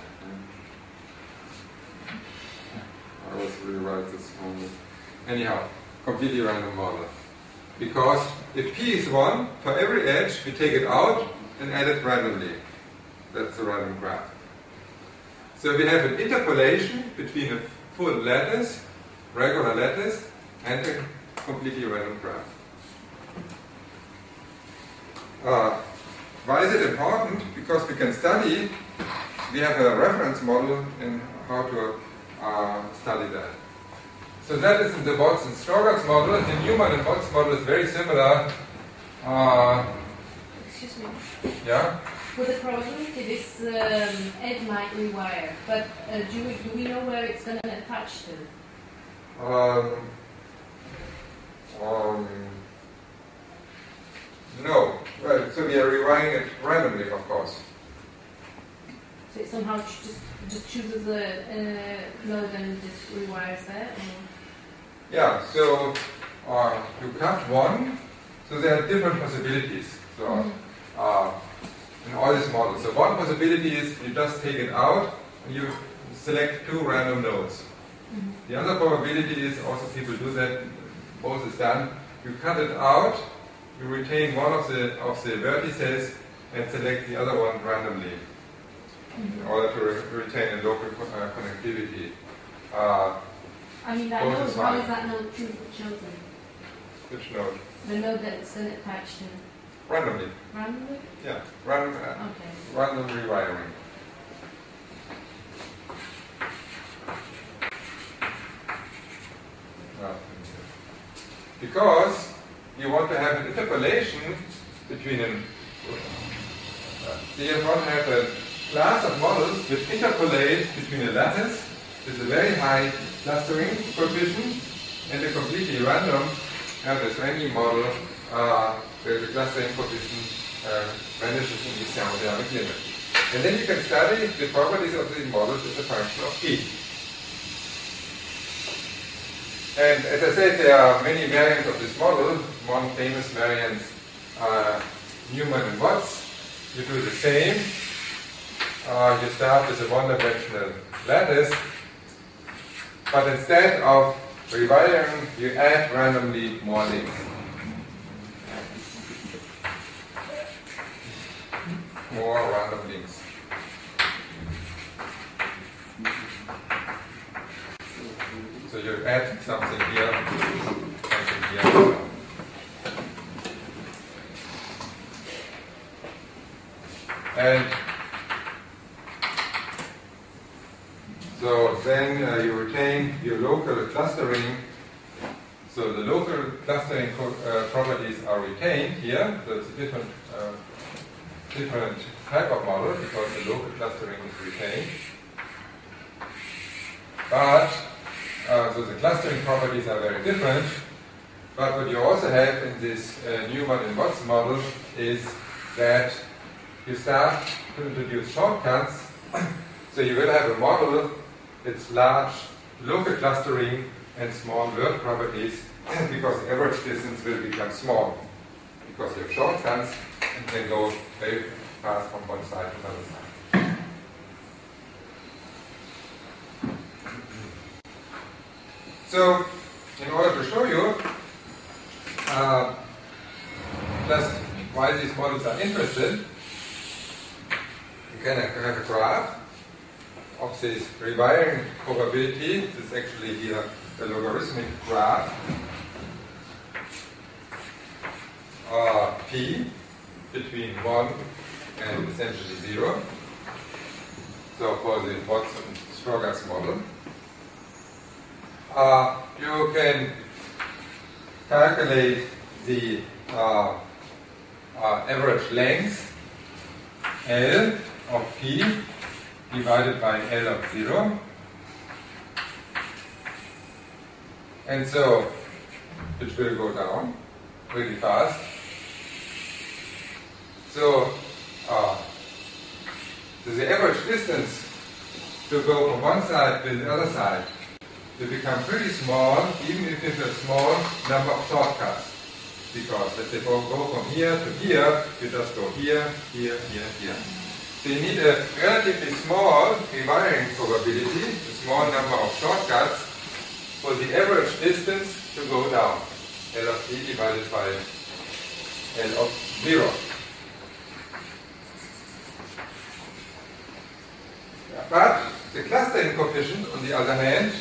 I always rewrite this moment. Anyhow, completely random model. Because if p is 1, for every edge we take it out and add it randomly. That's the random graph. So we have an interpolation between a full lattice, regular lattice, and a completely random graph. Why is it important? Because we can study, we have a reference model in how to study that. So that is in the Watts and Strogatz model. The Newman and Watts model is very similar. Excuse me. Yeah? For the probability, this edge might rewire, but do we know where it's going to attach to? No. Well, so we are rewiring it randomly, of course. So it somehow just chooses a node and just rewires that? Yeah, so you cut one, so there are different possibilities. So in all these models. So one possibility is you just take it out and you select two random nodes. Mm-hmm. The other probability is, also people do that, both is done, you cut it out, you retain one of the vertices, and select the other one randomly in order to retain a local connectivity. I mean, that both node, is how fine. is that node chosen? Which node? The node that it's going to attach to? Randomly. Randomly? Yeah, Okay. random rewiring. Because you want to have an interpolation between an. So you want to have a class of models which interpolate between a lattice with a very high clustering coefficient and a completely random. There's any model where the clustering coefficient vanishes in the thermodynamic limit. And then you can study the properties of these models as a function of P. And as I said, there are many variants of this model. One famous variant, Newman and Watts. You do the same. You start with a one-dimensional lattice, but instead of rewiring, you add randomly more links. More random links. So you add something here, something here. And so then you retain your local clustering. So the local clustering properties are retained here. So it's a different type of model because the local clustering is retained. But so the clustering properties are very different. But what you also have in this Newman and Watts model is that you start to introduce shortcuts. So you will have a model with large local clustering and small world properties because the average distance will become small because you have shortcuts and can go very fast from one side to another side. So, in order to show you just why these models are interested, you can have a graph of this rewiring probability. This is actually here a logarithmic graph. P between 1 and essentially 0. So for the Watson-Strogatz model. You can calculate the average length L of P divided by L of 0. And so, which will go down really fast. So, the average distance to go from one side to the other side will become pretty small, even if it's a small number of shortcuts. Because let's say go from here to here, you just go here, here, here, here. So you need a relatively small rewiring probability, a small number of shortcuts, for the average distance to go down. L of P divided by L of 0. But the clustering coefficient, on the other hand,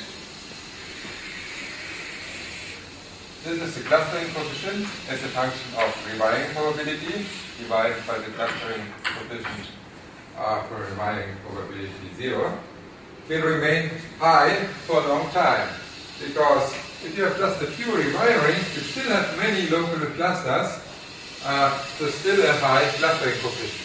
this is the clustering coefficient as a function of rewiring probability divided by the clustering coefficient for rewiring probability 0, will remain high for a long time. Because if you have just a few rewiring, you still have many local clusters, so still a high clustering coefficient.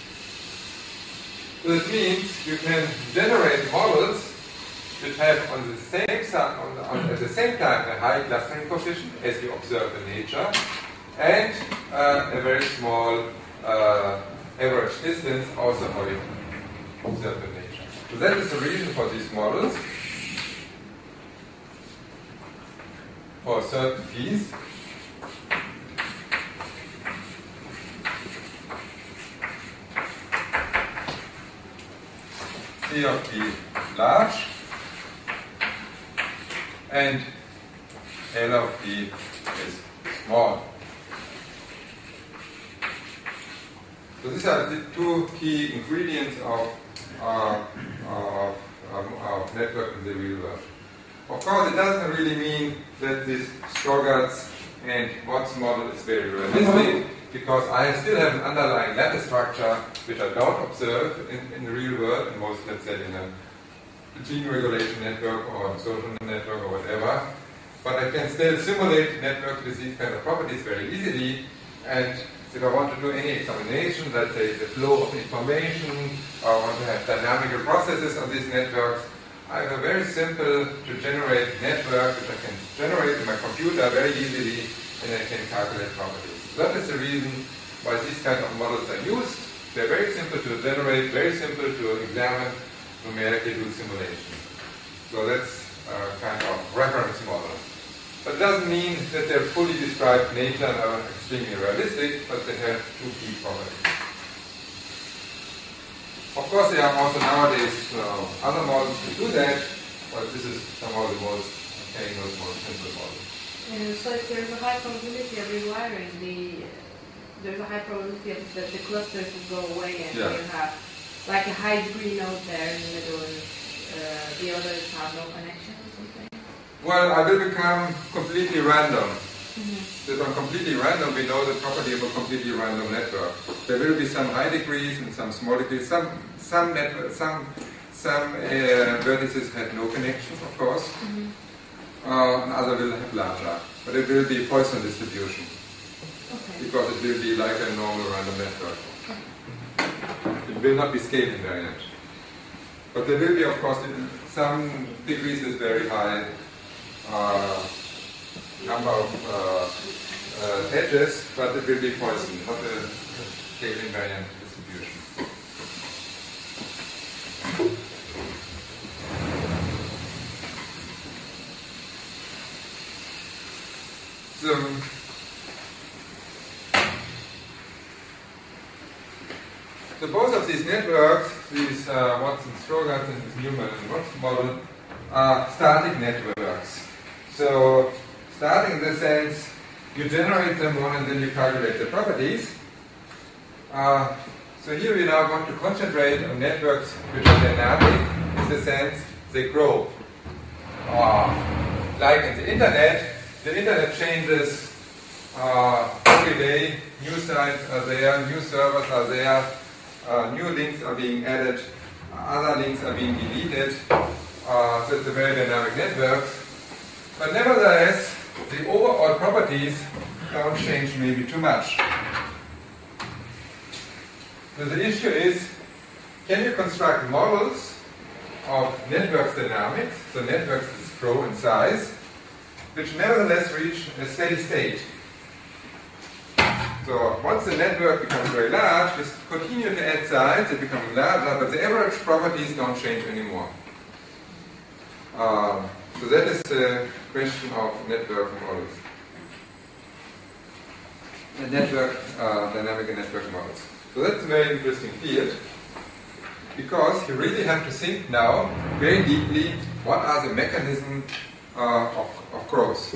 So it means you can generate models which have on the same side, at the same time a high clustering coefficient as you observe in nature, and a very small average distance also how you observe in nature. So that is the reason for these models. For certain P's. C of P large and L of P is small. So these are the two key ingredients of network in the real world. Of course, it doesn't really mean that this Strogatz and Watts model is very realistic, because I still have an underlying lattice structure which I don't observe in the real world, in most, let's say, in a gene regulation network or social network or whatever. But I can still simulate networks with these kind of properties very easily. And if I want to do any examination, let's say the flow of information, or I want to have dynamical processes on these networks, I have a very simple to generate network which I can generate in my computer very easily, and I can calculate properties. That is the reason why these kind of models are used. They're very simple to generate, very simple to examine, numerically do simulation. So that's a kind of reference model. But it doesn't mean that they're fully described nature and are extremely realistic, but they have two key properties. Of course, there are also nowadays other models to do that, but this is somehow the most most simple model. So if there's a high probability of rewiring, there's a high probability that the clusters will go away and you have like a high degree node there in the middle and the others have no connection or something? Well, I will become completely random. If I'm completely random, we know the property of a completely random network. There will be some high degrees and some small degrees. Some vertices have no connections, of course. And other will have larger. But it will be Poisson distribution. Because it will be like a normal random network. It will not be scale invariant. But there will be, of course, some degrees is very high. Number of edges, but it will be Poisson, not a scale invariant distribution. So both of these networks, these Watson, Strogatz, and this Newman and Watson model, are static networks. So static in the sense, you generate them one and then you calculate the properties. So here we now want to concentrate on networks which are dynamic, in the sense they grow. Like in the internet changes every day, new sites are there, new servers are there, new links are being added, other links are being deleted. So it's a very dynamic network. But nevertheless, the overall properties don't change maybe too much. So the issue is, can you construct models of network dynamics, so networks that grow in size, which nevertheless reach a steady state? So once the network becomes very large, just continue to add sides, it becomes larger, but the average properties don't change anymore. So that is the question of network models. Dynamic and network models. So that's a very interesting field, because you really have to think now very deeply what are the mechanisms of growth.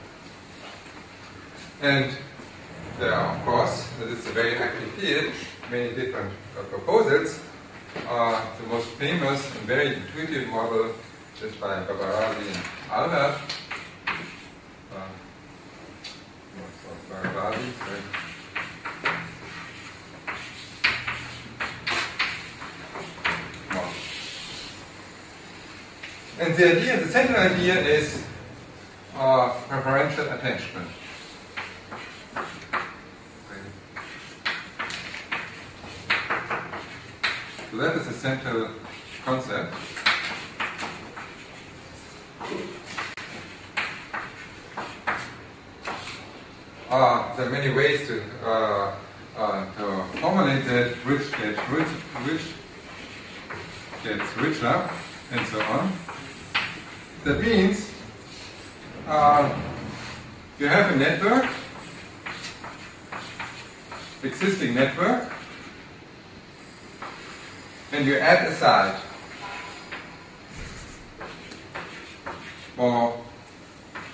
And there are, of course, that is a very active field, many different proposals. The most famous and very intuitive model is by Barbarazzi and Albert. And the idea, the central idea is preferential attachment. So that is the central concept. There are many ways to formulate that, rich gets richer, and so on. That means you have a network, existing network, and you add a side.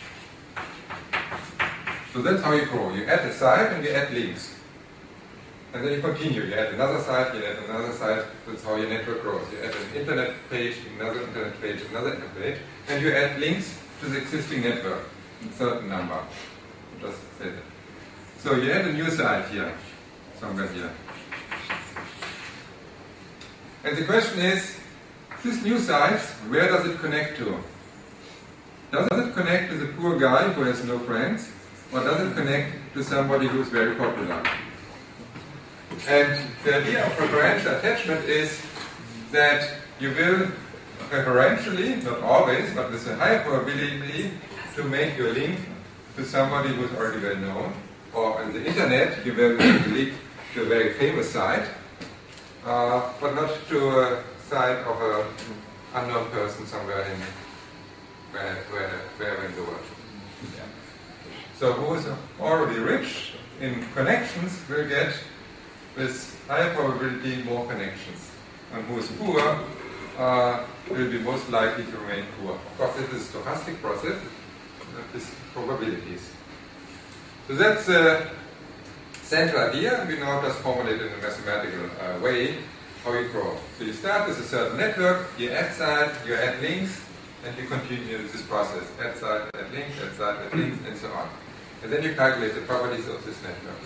So that's how you grow. You add a side and you add links. And then you continue. You add another site, you add another site. That's how your network grows. You add an internet page, another internet page, another internet page, and you add links to the existing network, a certain number. Just say that. So you add a new site here, somewhere here. And the question is, this new site, where does it connect to? Does it connect to the poor guy who has no friends, or does it connect to somebody who is very popular? And the idea of preferential attachment is that you will preferentially, not always, but with a higher probability, to make your link to somebody who is already well known. Or on the internet, you will make a link to a very famous site, but not to a site of an unknown person somewhere in where in the world. So who is already rich in connections will get with higher probability more connections. And who is poor will be most likely to remain poor. Of course, this is a stochastic process with probabilities. So that's the central idea, and we now just formulate it in a mathematical way how you grow. So you start with a certain network, you add sites, you add links, and you continue this process. Add site, add links, add site, add links, and so on. And then you calculate the properties of this network.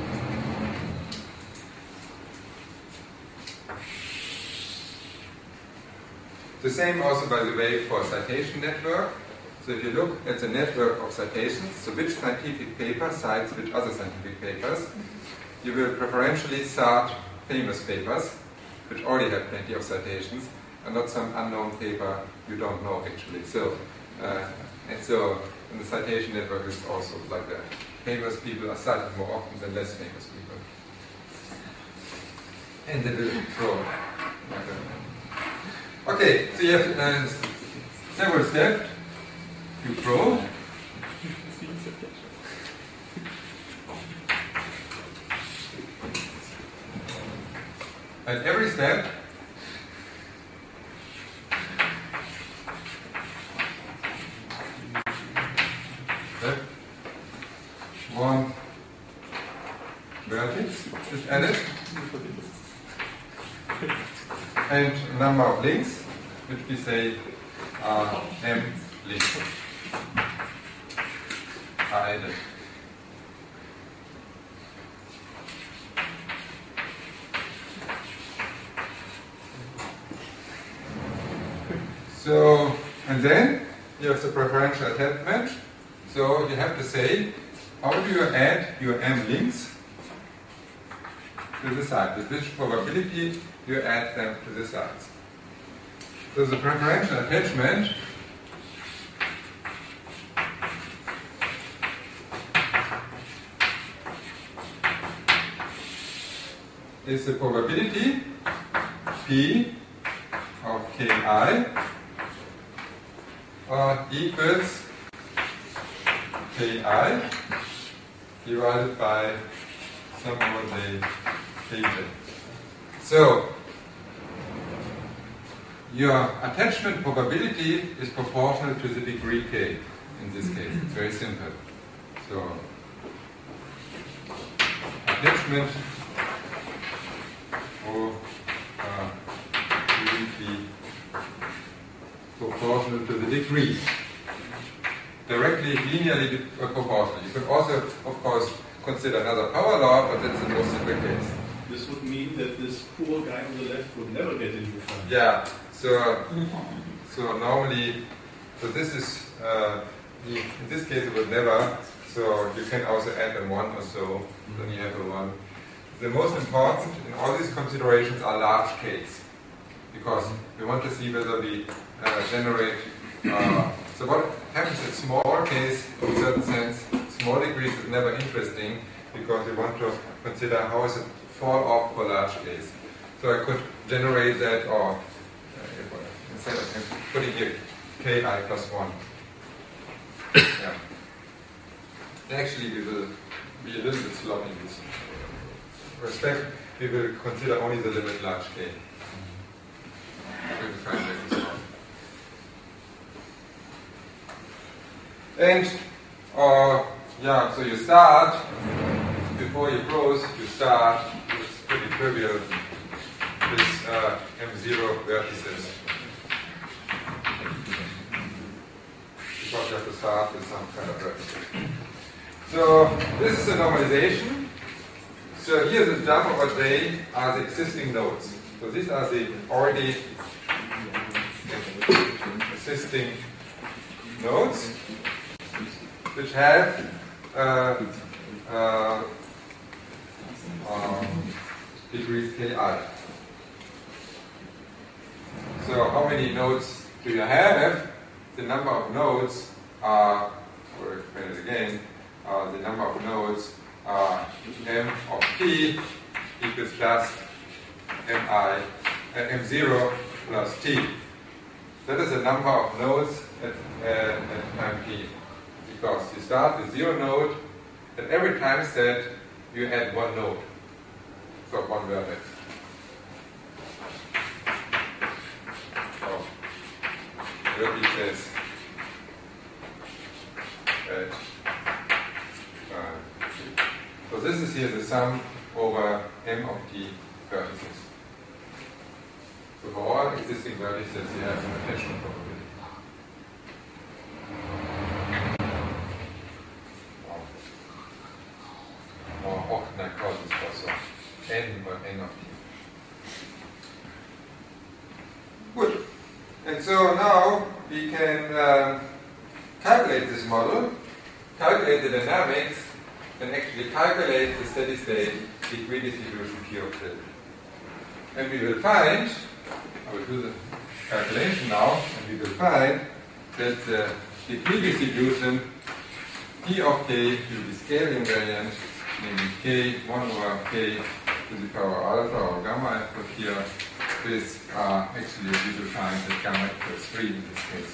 The same also, by the way, for citation network. So if you look at the network of citations, so which scientific paper cites which other scientific papers, you will preferentially cite famous papers, which already have plenty of citations, and not some unknown paper you don't know actually. So, and so in the citation network is also like that. Famous people are cited more often than less famous people. And they will grow. Okay, so you have several steps to grow. At every step, one vertex is added and a number of links, which we say are M links, are added. So, and then you have the preferential attachment. So you have to say, how do you add your M links to the site? With which probability you add them to the sites? So the preferential attachment is the probability P of Ki equals Ki divided by some over the Kj. So your attachment probability is proportional to the degree K in this case. It's very simple. So attachment probability proportional to the degree. Directly, linearly proportional. You can also, of course, consider another power law, but that's the most simple case. This would mean that this poor guy on the left would never get into fun. Yeah. So normally, so this is in this case it would never. So you can also add a 1 or so. Then you have a 1. The most important in all these considerations are large Ks, because we want to see whether we generate. So what happens in small case, in a certain sense, small degrees is never interesting because we want to consider how is it fall off for large case. So I could generate that, or instead of putting here Ki plus 1. Yeah. Actually, we will be a little bit sloppy in this respect. We will consider only the limit large K. We will find that as well. And, so you start, before you close, you start with pretty trivial with M0 vertices. Because you have to start with some kind of vertices. So this is a normalization. So here the jump over J are the existing nodes. So these are the already existing nodes which have degrees Ki. So how many nodes do you have? The number of nodes are, or explain it again, the number of nodes are M of T equals plus M0 plus T. That is the number of nodes at time T. Because you start with 0 node, and every time step you add 1 node. So 1 vertex. So vertices at so this is here the sum over M of T vertices. So for all existing vertices you have an attachment probability. Or Hoch-Nyquist also. N or N of T. Good. And so now we can calculate this model, calculate the dynamics, and actually calculate the steady state degree distribution Q of Z. And we will find, I will do the calculation now, and we will find that the degree distribution P of K will be scale invariant, namely K 1 over K to the power alpha or gamma I put here. This actually we will find that gamma equals 3 in this case.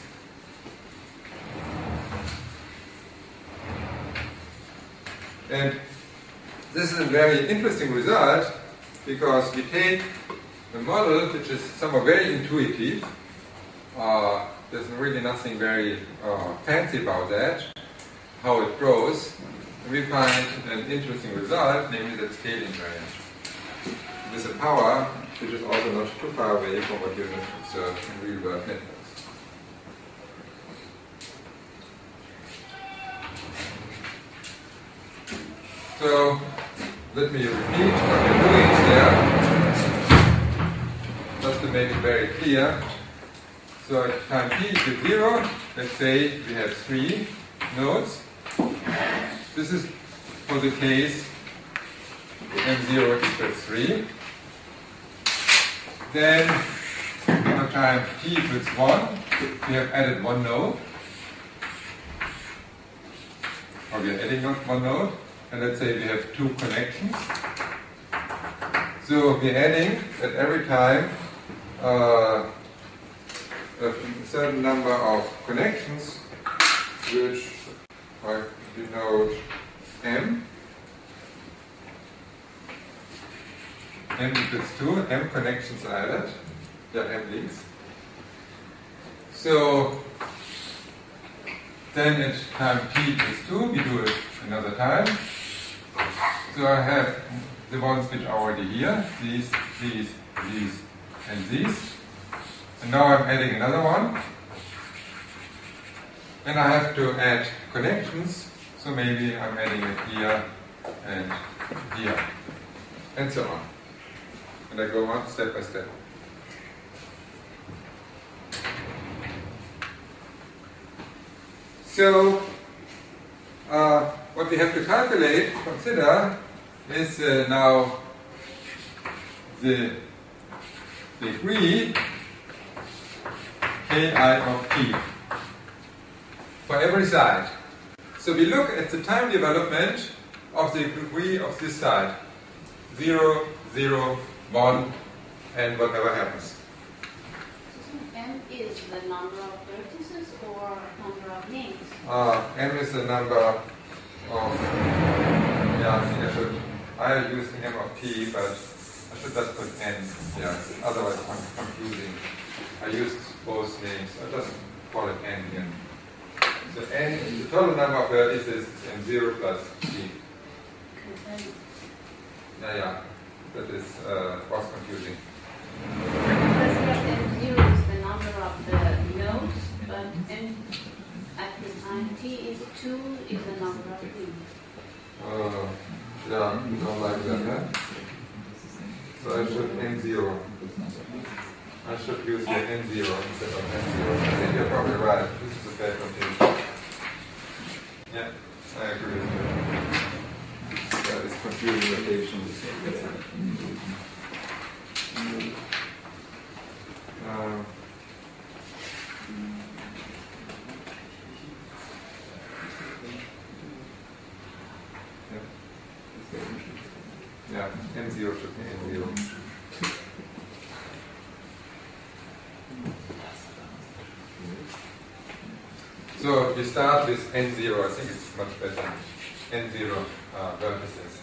And this is a very interesting result because we take a model which is somewhat very intuitive. There's really nothing very fancy about that, how it grows. And we find an interesting result, namely that scale invariant. With a power which is also not too far away from what you have observed in real world networks. So let me repeat what we're doing here, just to make it very clear. So at time t equals 0, let's say we have 3 nodes. This is for the case M0 equals 3. Then at time t equals 1, we have added 1 node. Or we are adding 1 node. And let's say we have 2 connections. So we're adding at every time a certain number of connections, which I denote M. M equals 2, M connections are added. Yeah, M links. So then at time t equals 2, we do it another time. So I have the ones which are already here, these, and these. And now I'm adding another one. And I have to add connections, so maybe I'm adding it here and here, and so on. And I go on step by step. So, what we have to consider is now the degree Ki of T for every side. So we look at the time development of the degree of this side. 0, 0, 1, and whatever happens. M is the number of vertices or number of links? M is the number of, I use M of T, but I should just put N, otherwise it's confusing. I used both names, I just call it N here. So N, the total number of vertices is M0 plus T. that is was confusing. Because here n0 is the number of the nodes, but n at the time t is 2 is the number of leaves. Yeah, you don't like that, huh? So I should n0. I should use the n0 instead of n0. I think you're probably right. This is a bad confusion. Yeah, I agree with you. That is confusing notation. Yeah, n0 should be n0. So you start with n0. I think it's much better. n0 vertices.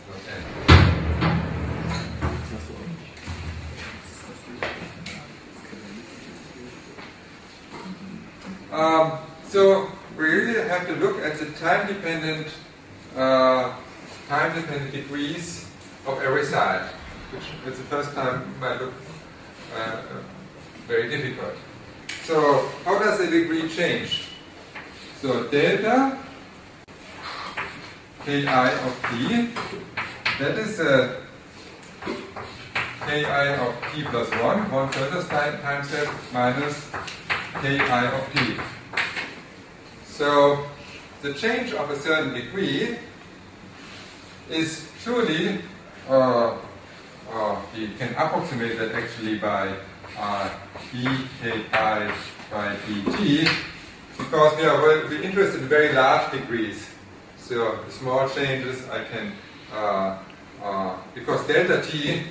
So we really have to look at the time-dependent degrees of every side, which it's the first time might look very difficult. So how does the degree change? So delta ki of t, that is ki of t plus 1 further time step minus ki of t. So the change of a certain degree is surely, we can approximate that actually by dki by dt, because we're interested in very large degrees. So the small changes I can, because delta t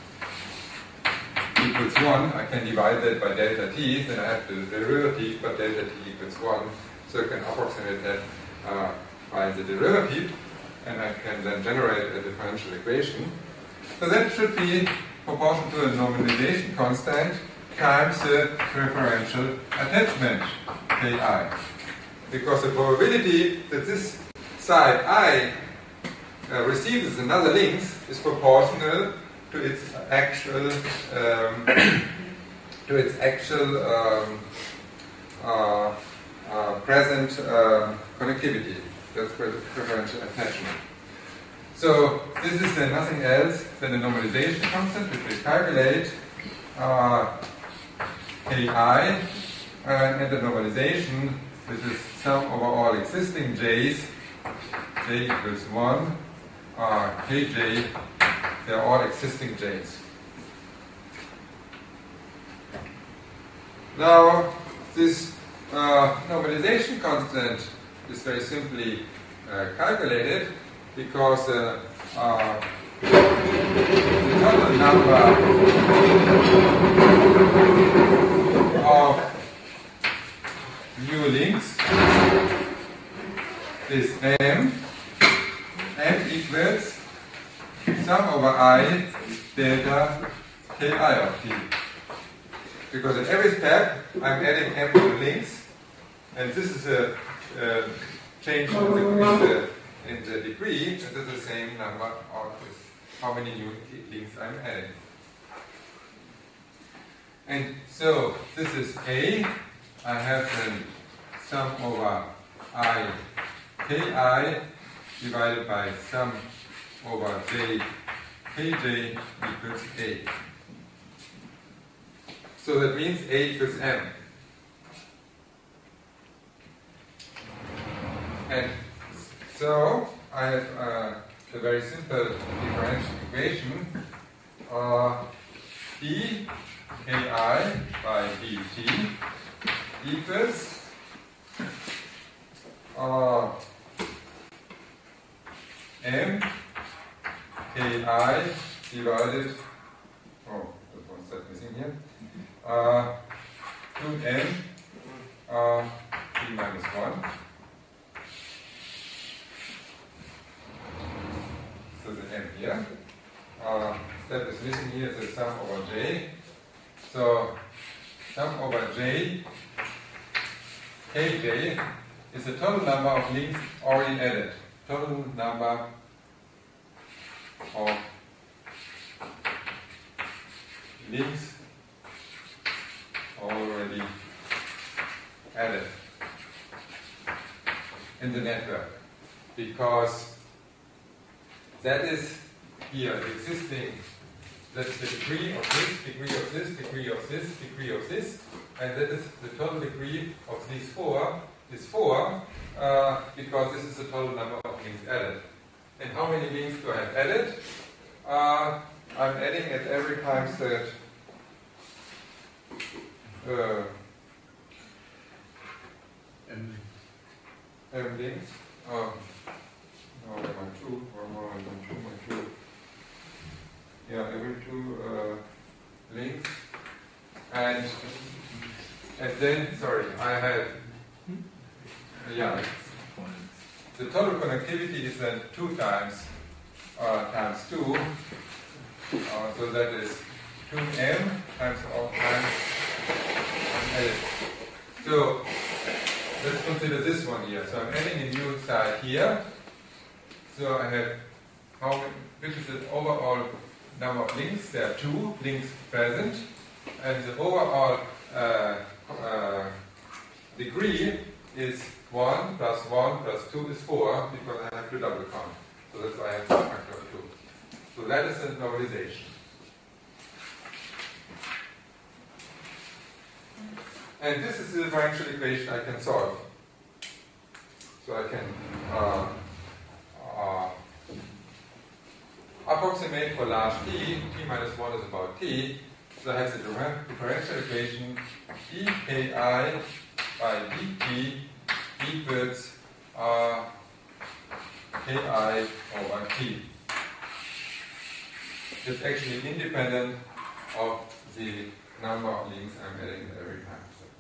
equals 1, I can divide that by delta t, then I have the derivative, but delta t equals 1. So I can approximate that by the derivative, and I can then generate a differential equation. So that should be proportional to a normalization constant times the preferential attachment ki. Because the probability that this side I receives another link is proportional to its actual present connectivity. That's where the preferential attachment. So this is then nothing else than the normalization constant, which we calculate ki, and the normalization, which is sum over all existing j's, j equals 1, kj, they're all existing j's. Now, this normalization constant is very simply calculated because the total number of new links is m equals sum over I delta ki of t. Because in every step I'm adding m to the links, and this is a change in the degree, and this is the same number of how many new links I'm adding. And so this is A. I have then sum over I ki divided by sum over j kj equals A. So that means A equals m. And so I have a very simple differential equation. D ki by dt equals m ki divided, oh, there's one step missing here, 2m t minus 1. So the m here. Step is missing here, so sum over j. So sum over j, kj, is the total number of links already added. Total number of links already added in the network, because that is here the existing, that's the degree of this, degree of this, degree of this, degree of this, and that is the total degree of these four is 4, because this is the total number of links added. And how many links do I have added? I'm adding at every time that M links. No, one more, two. Yeah, every 2 links. And then, sorry, I have, the total connectivity is then 2 times 2. So that is 2m times all times L. So let's consider this one here. So I'm adding a new side here. So I have which is the overall number of links. There are 2 links present, and the overall degree is 1 plus 1 plus 2 is 4, because I have to double count. So that's why I have the factor of 2. So that is the normalization. And this is the differential equation I can solve. So I can approximate for large t minus 1 is about t. So I have the differential equation dki by dt equals ki over t. It's actually independent of the number of links I'm adding every time.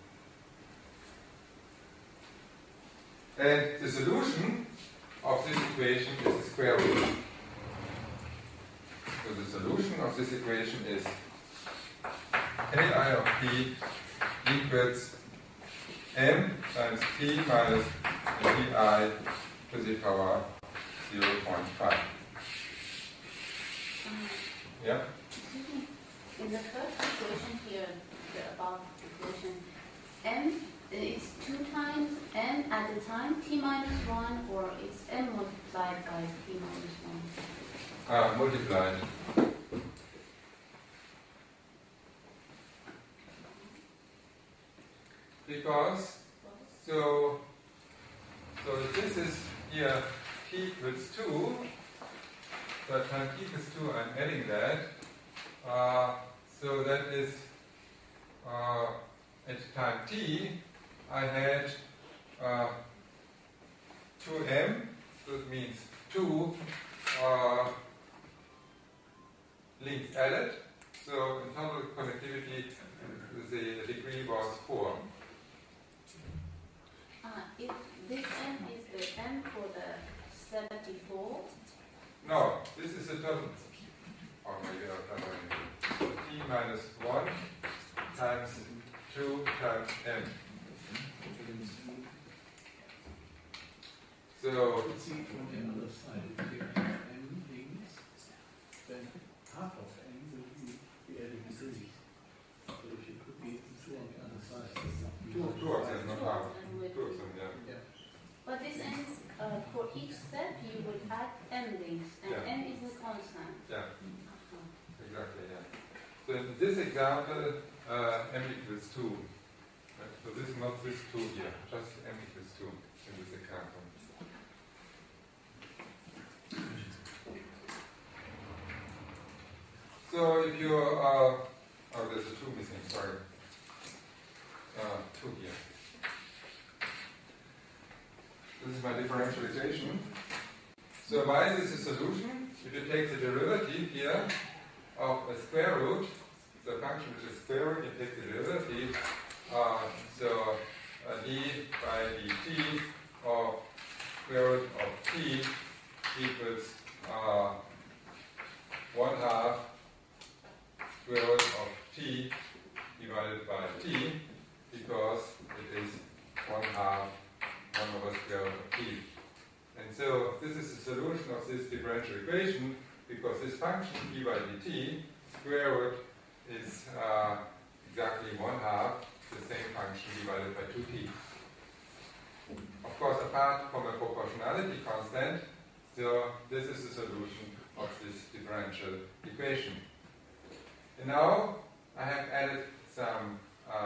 And the solution of this equation is the square root. So the solution of this equation is ki of t equals m times t minus di to the power 0.5. Yeah? In the first equation here, the above equation, m is 2 times n at the time t minus 1, or it's n multiplied by t minus 1? Multiplied. Because, so this is here t equals 2, so at time t equals 2 I'm adding that, so that is at time t I had 2m, so it means 2 links added, so in total connectivity the degree was 4. If this n is the n for the 74? No, this is the total. Or maybe I'll so t minus 1 times 2 times m. So let's see from the other side. If you have n links, then half of n will be the added degree. So if you put the 2 on the other side, two of them, not half. 2 of them, yeah. But this n is, for each step you would add n links, and n is a constant. Yeah, exactly, yeah. So in this example, m equals 2. Right? So this is not this 2 here, just m equals 2 in this example. So if you there's a 2 missing, sorry. 2 here. This is my differentialization. So why is this a solution? If you take the derivative here of a square root, the function which is square root, you take the derivative, so d by dt of square root of t equals 1/2 square root of t divided by t, because it is 1/2 1 over square root of t. And so this is the solution of this differential equation, because this function d by dt, square root is exactly 1/2 the same function divided by 2t. Of course, apart from a proportionality constant, so this is the solution of this differential equation. And now I have added some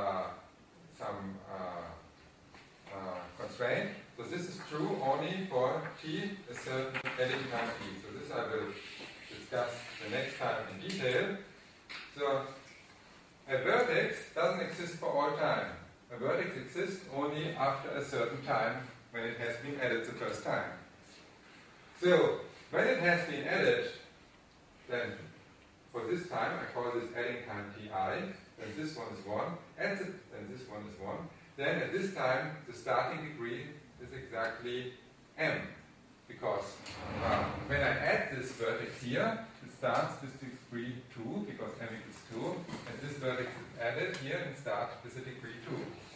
constraint. So this is true only for t a certain adding time t. So this I will discuss the next time in detail. So a vertex doesn't exist for all time. A vertex exists only after a certain time when it has been added the first time. So when it has been added, then for this time I call this adding time ti, then this one is 1, then this one is 1. Then at this time the starting degree is exactly m. Because when I add this vertex here, it starts with degree 2 because m equals 2, and this vertex is added here and starts with a degree 2.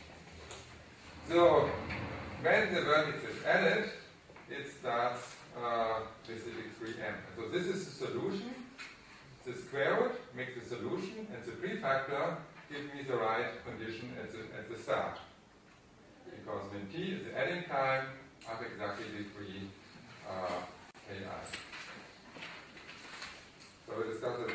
So when the vertex is added, it starts with the degree m. So this is the solution. The square root makes the solution, and the prefactor gives me the right condition at the start. Because when t is the adding time, I have exactly degree ki. So we'll discuss it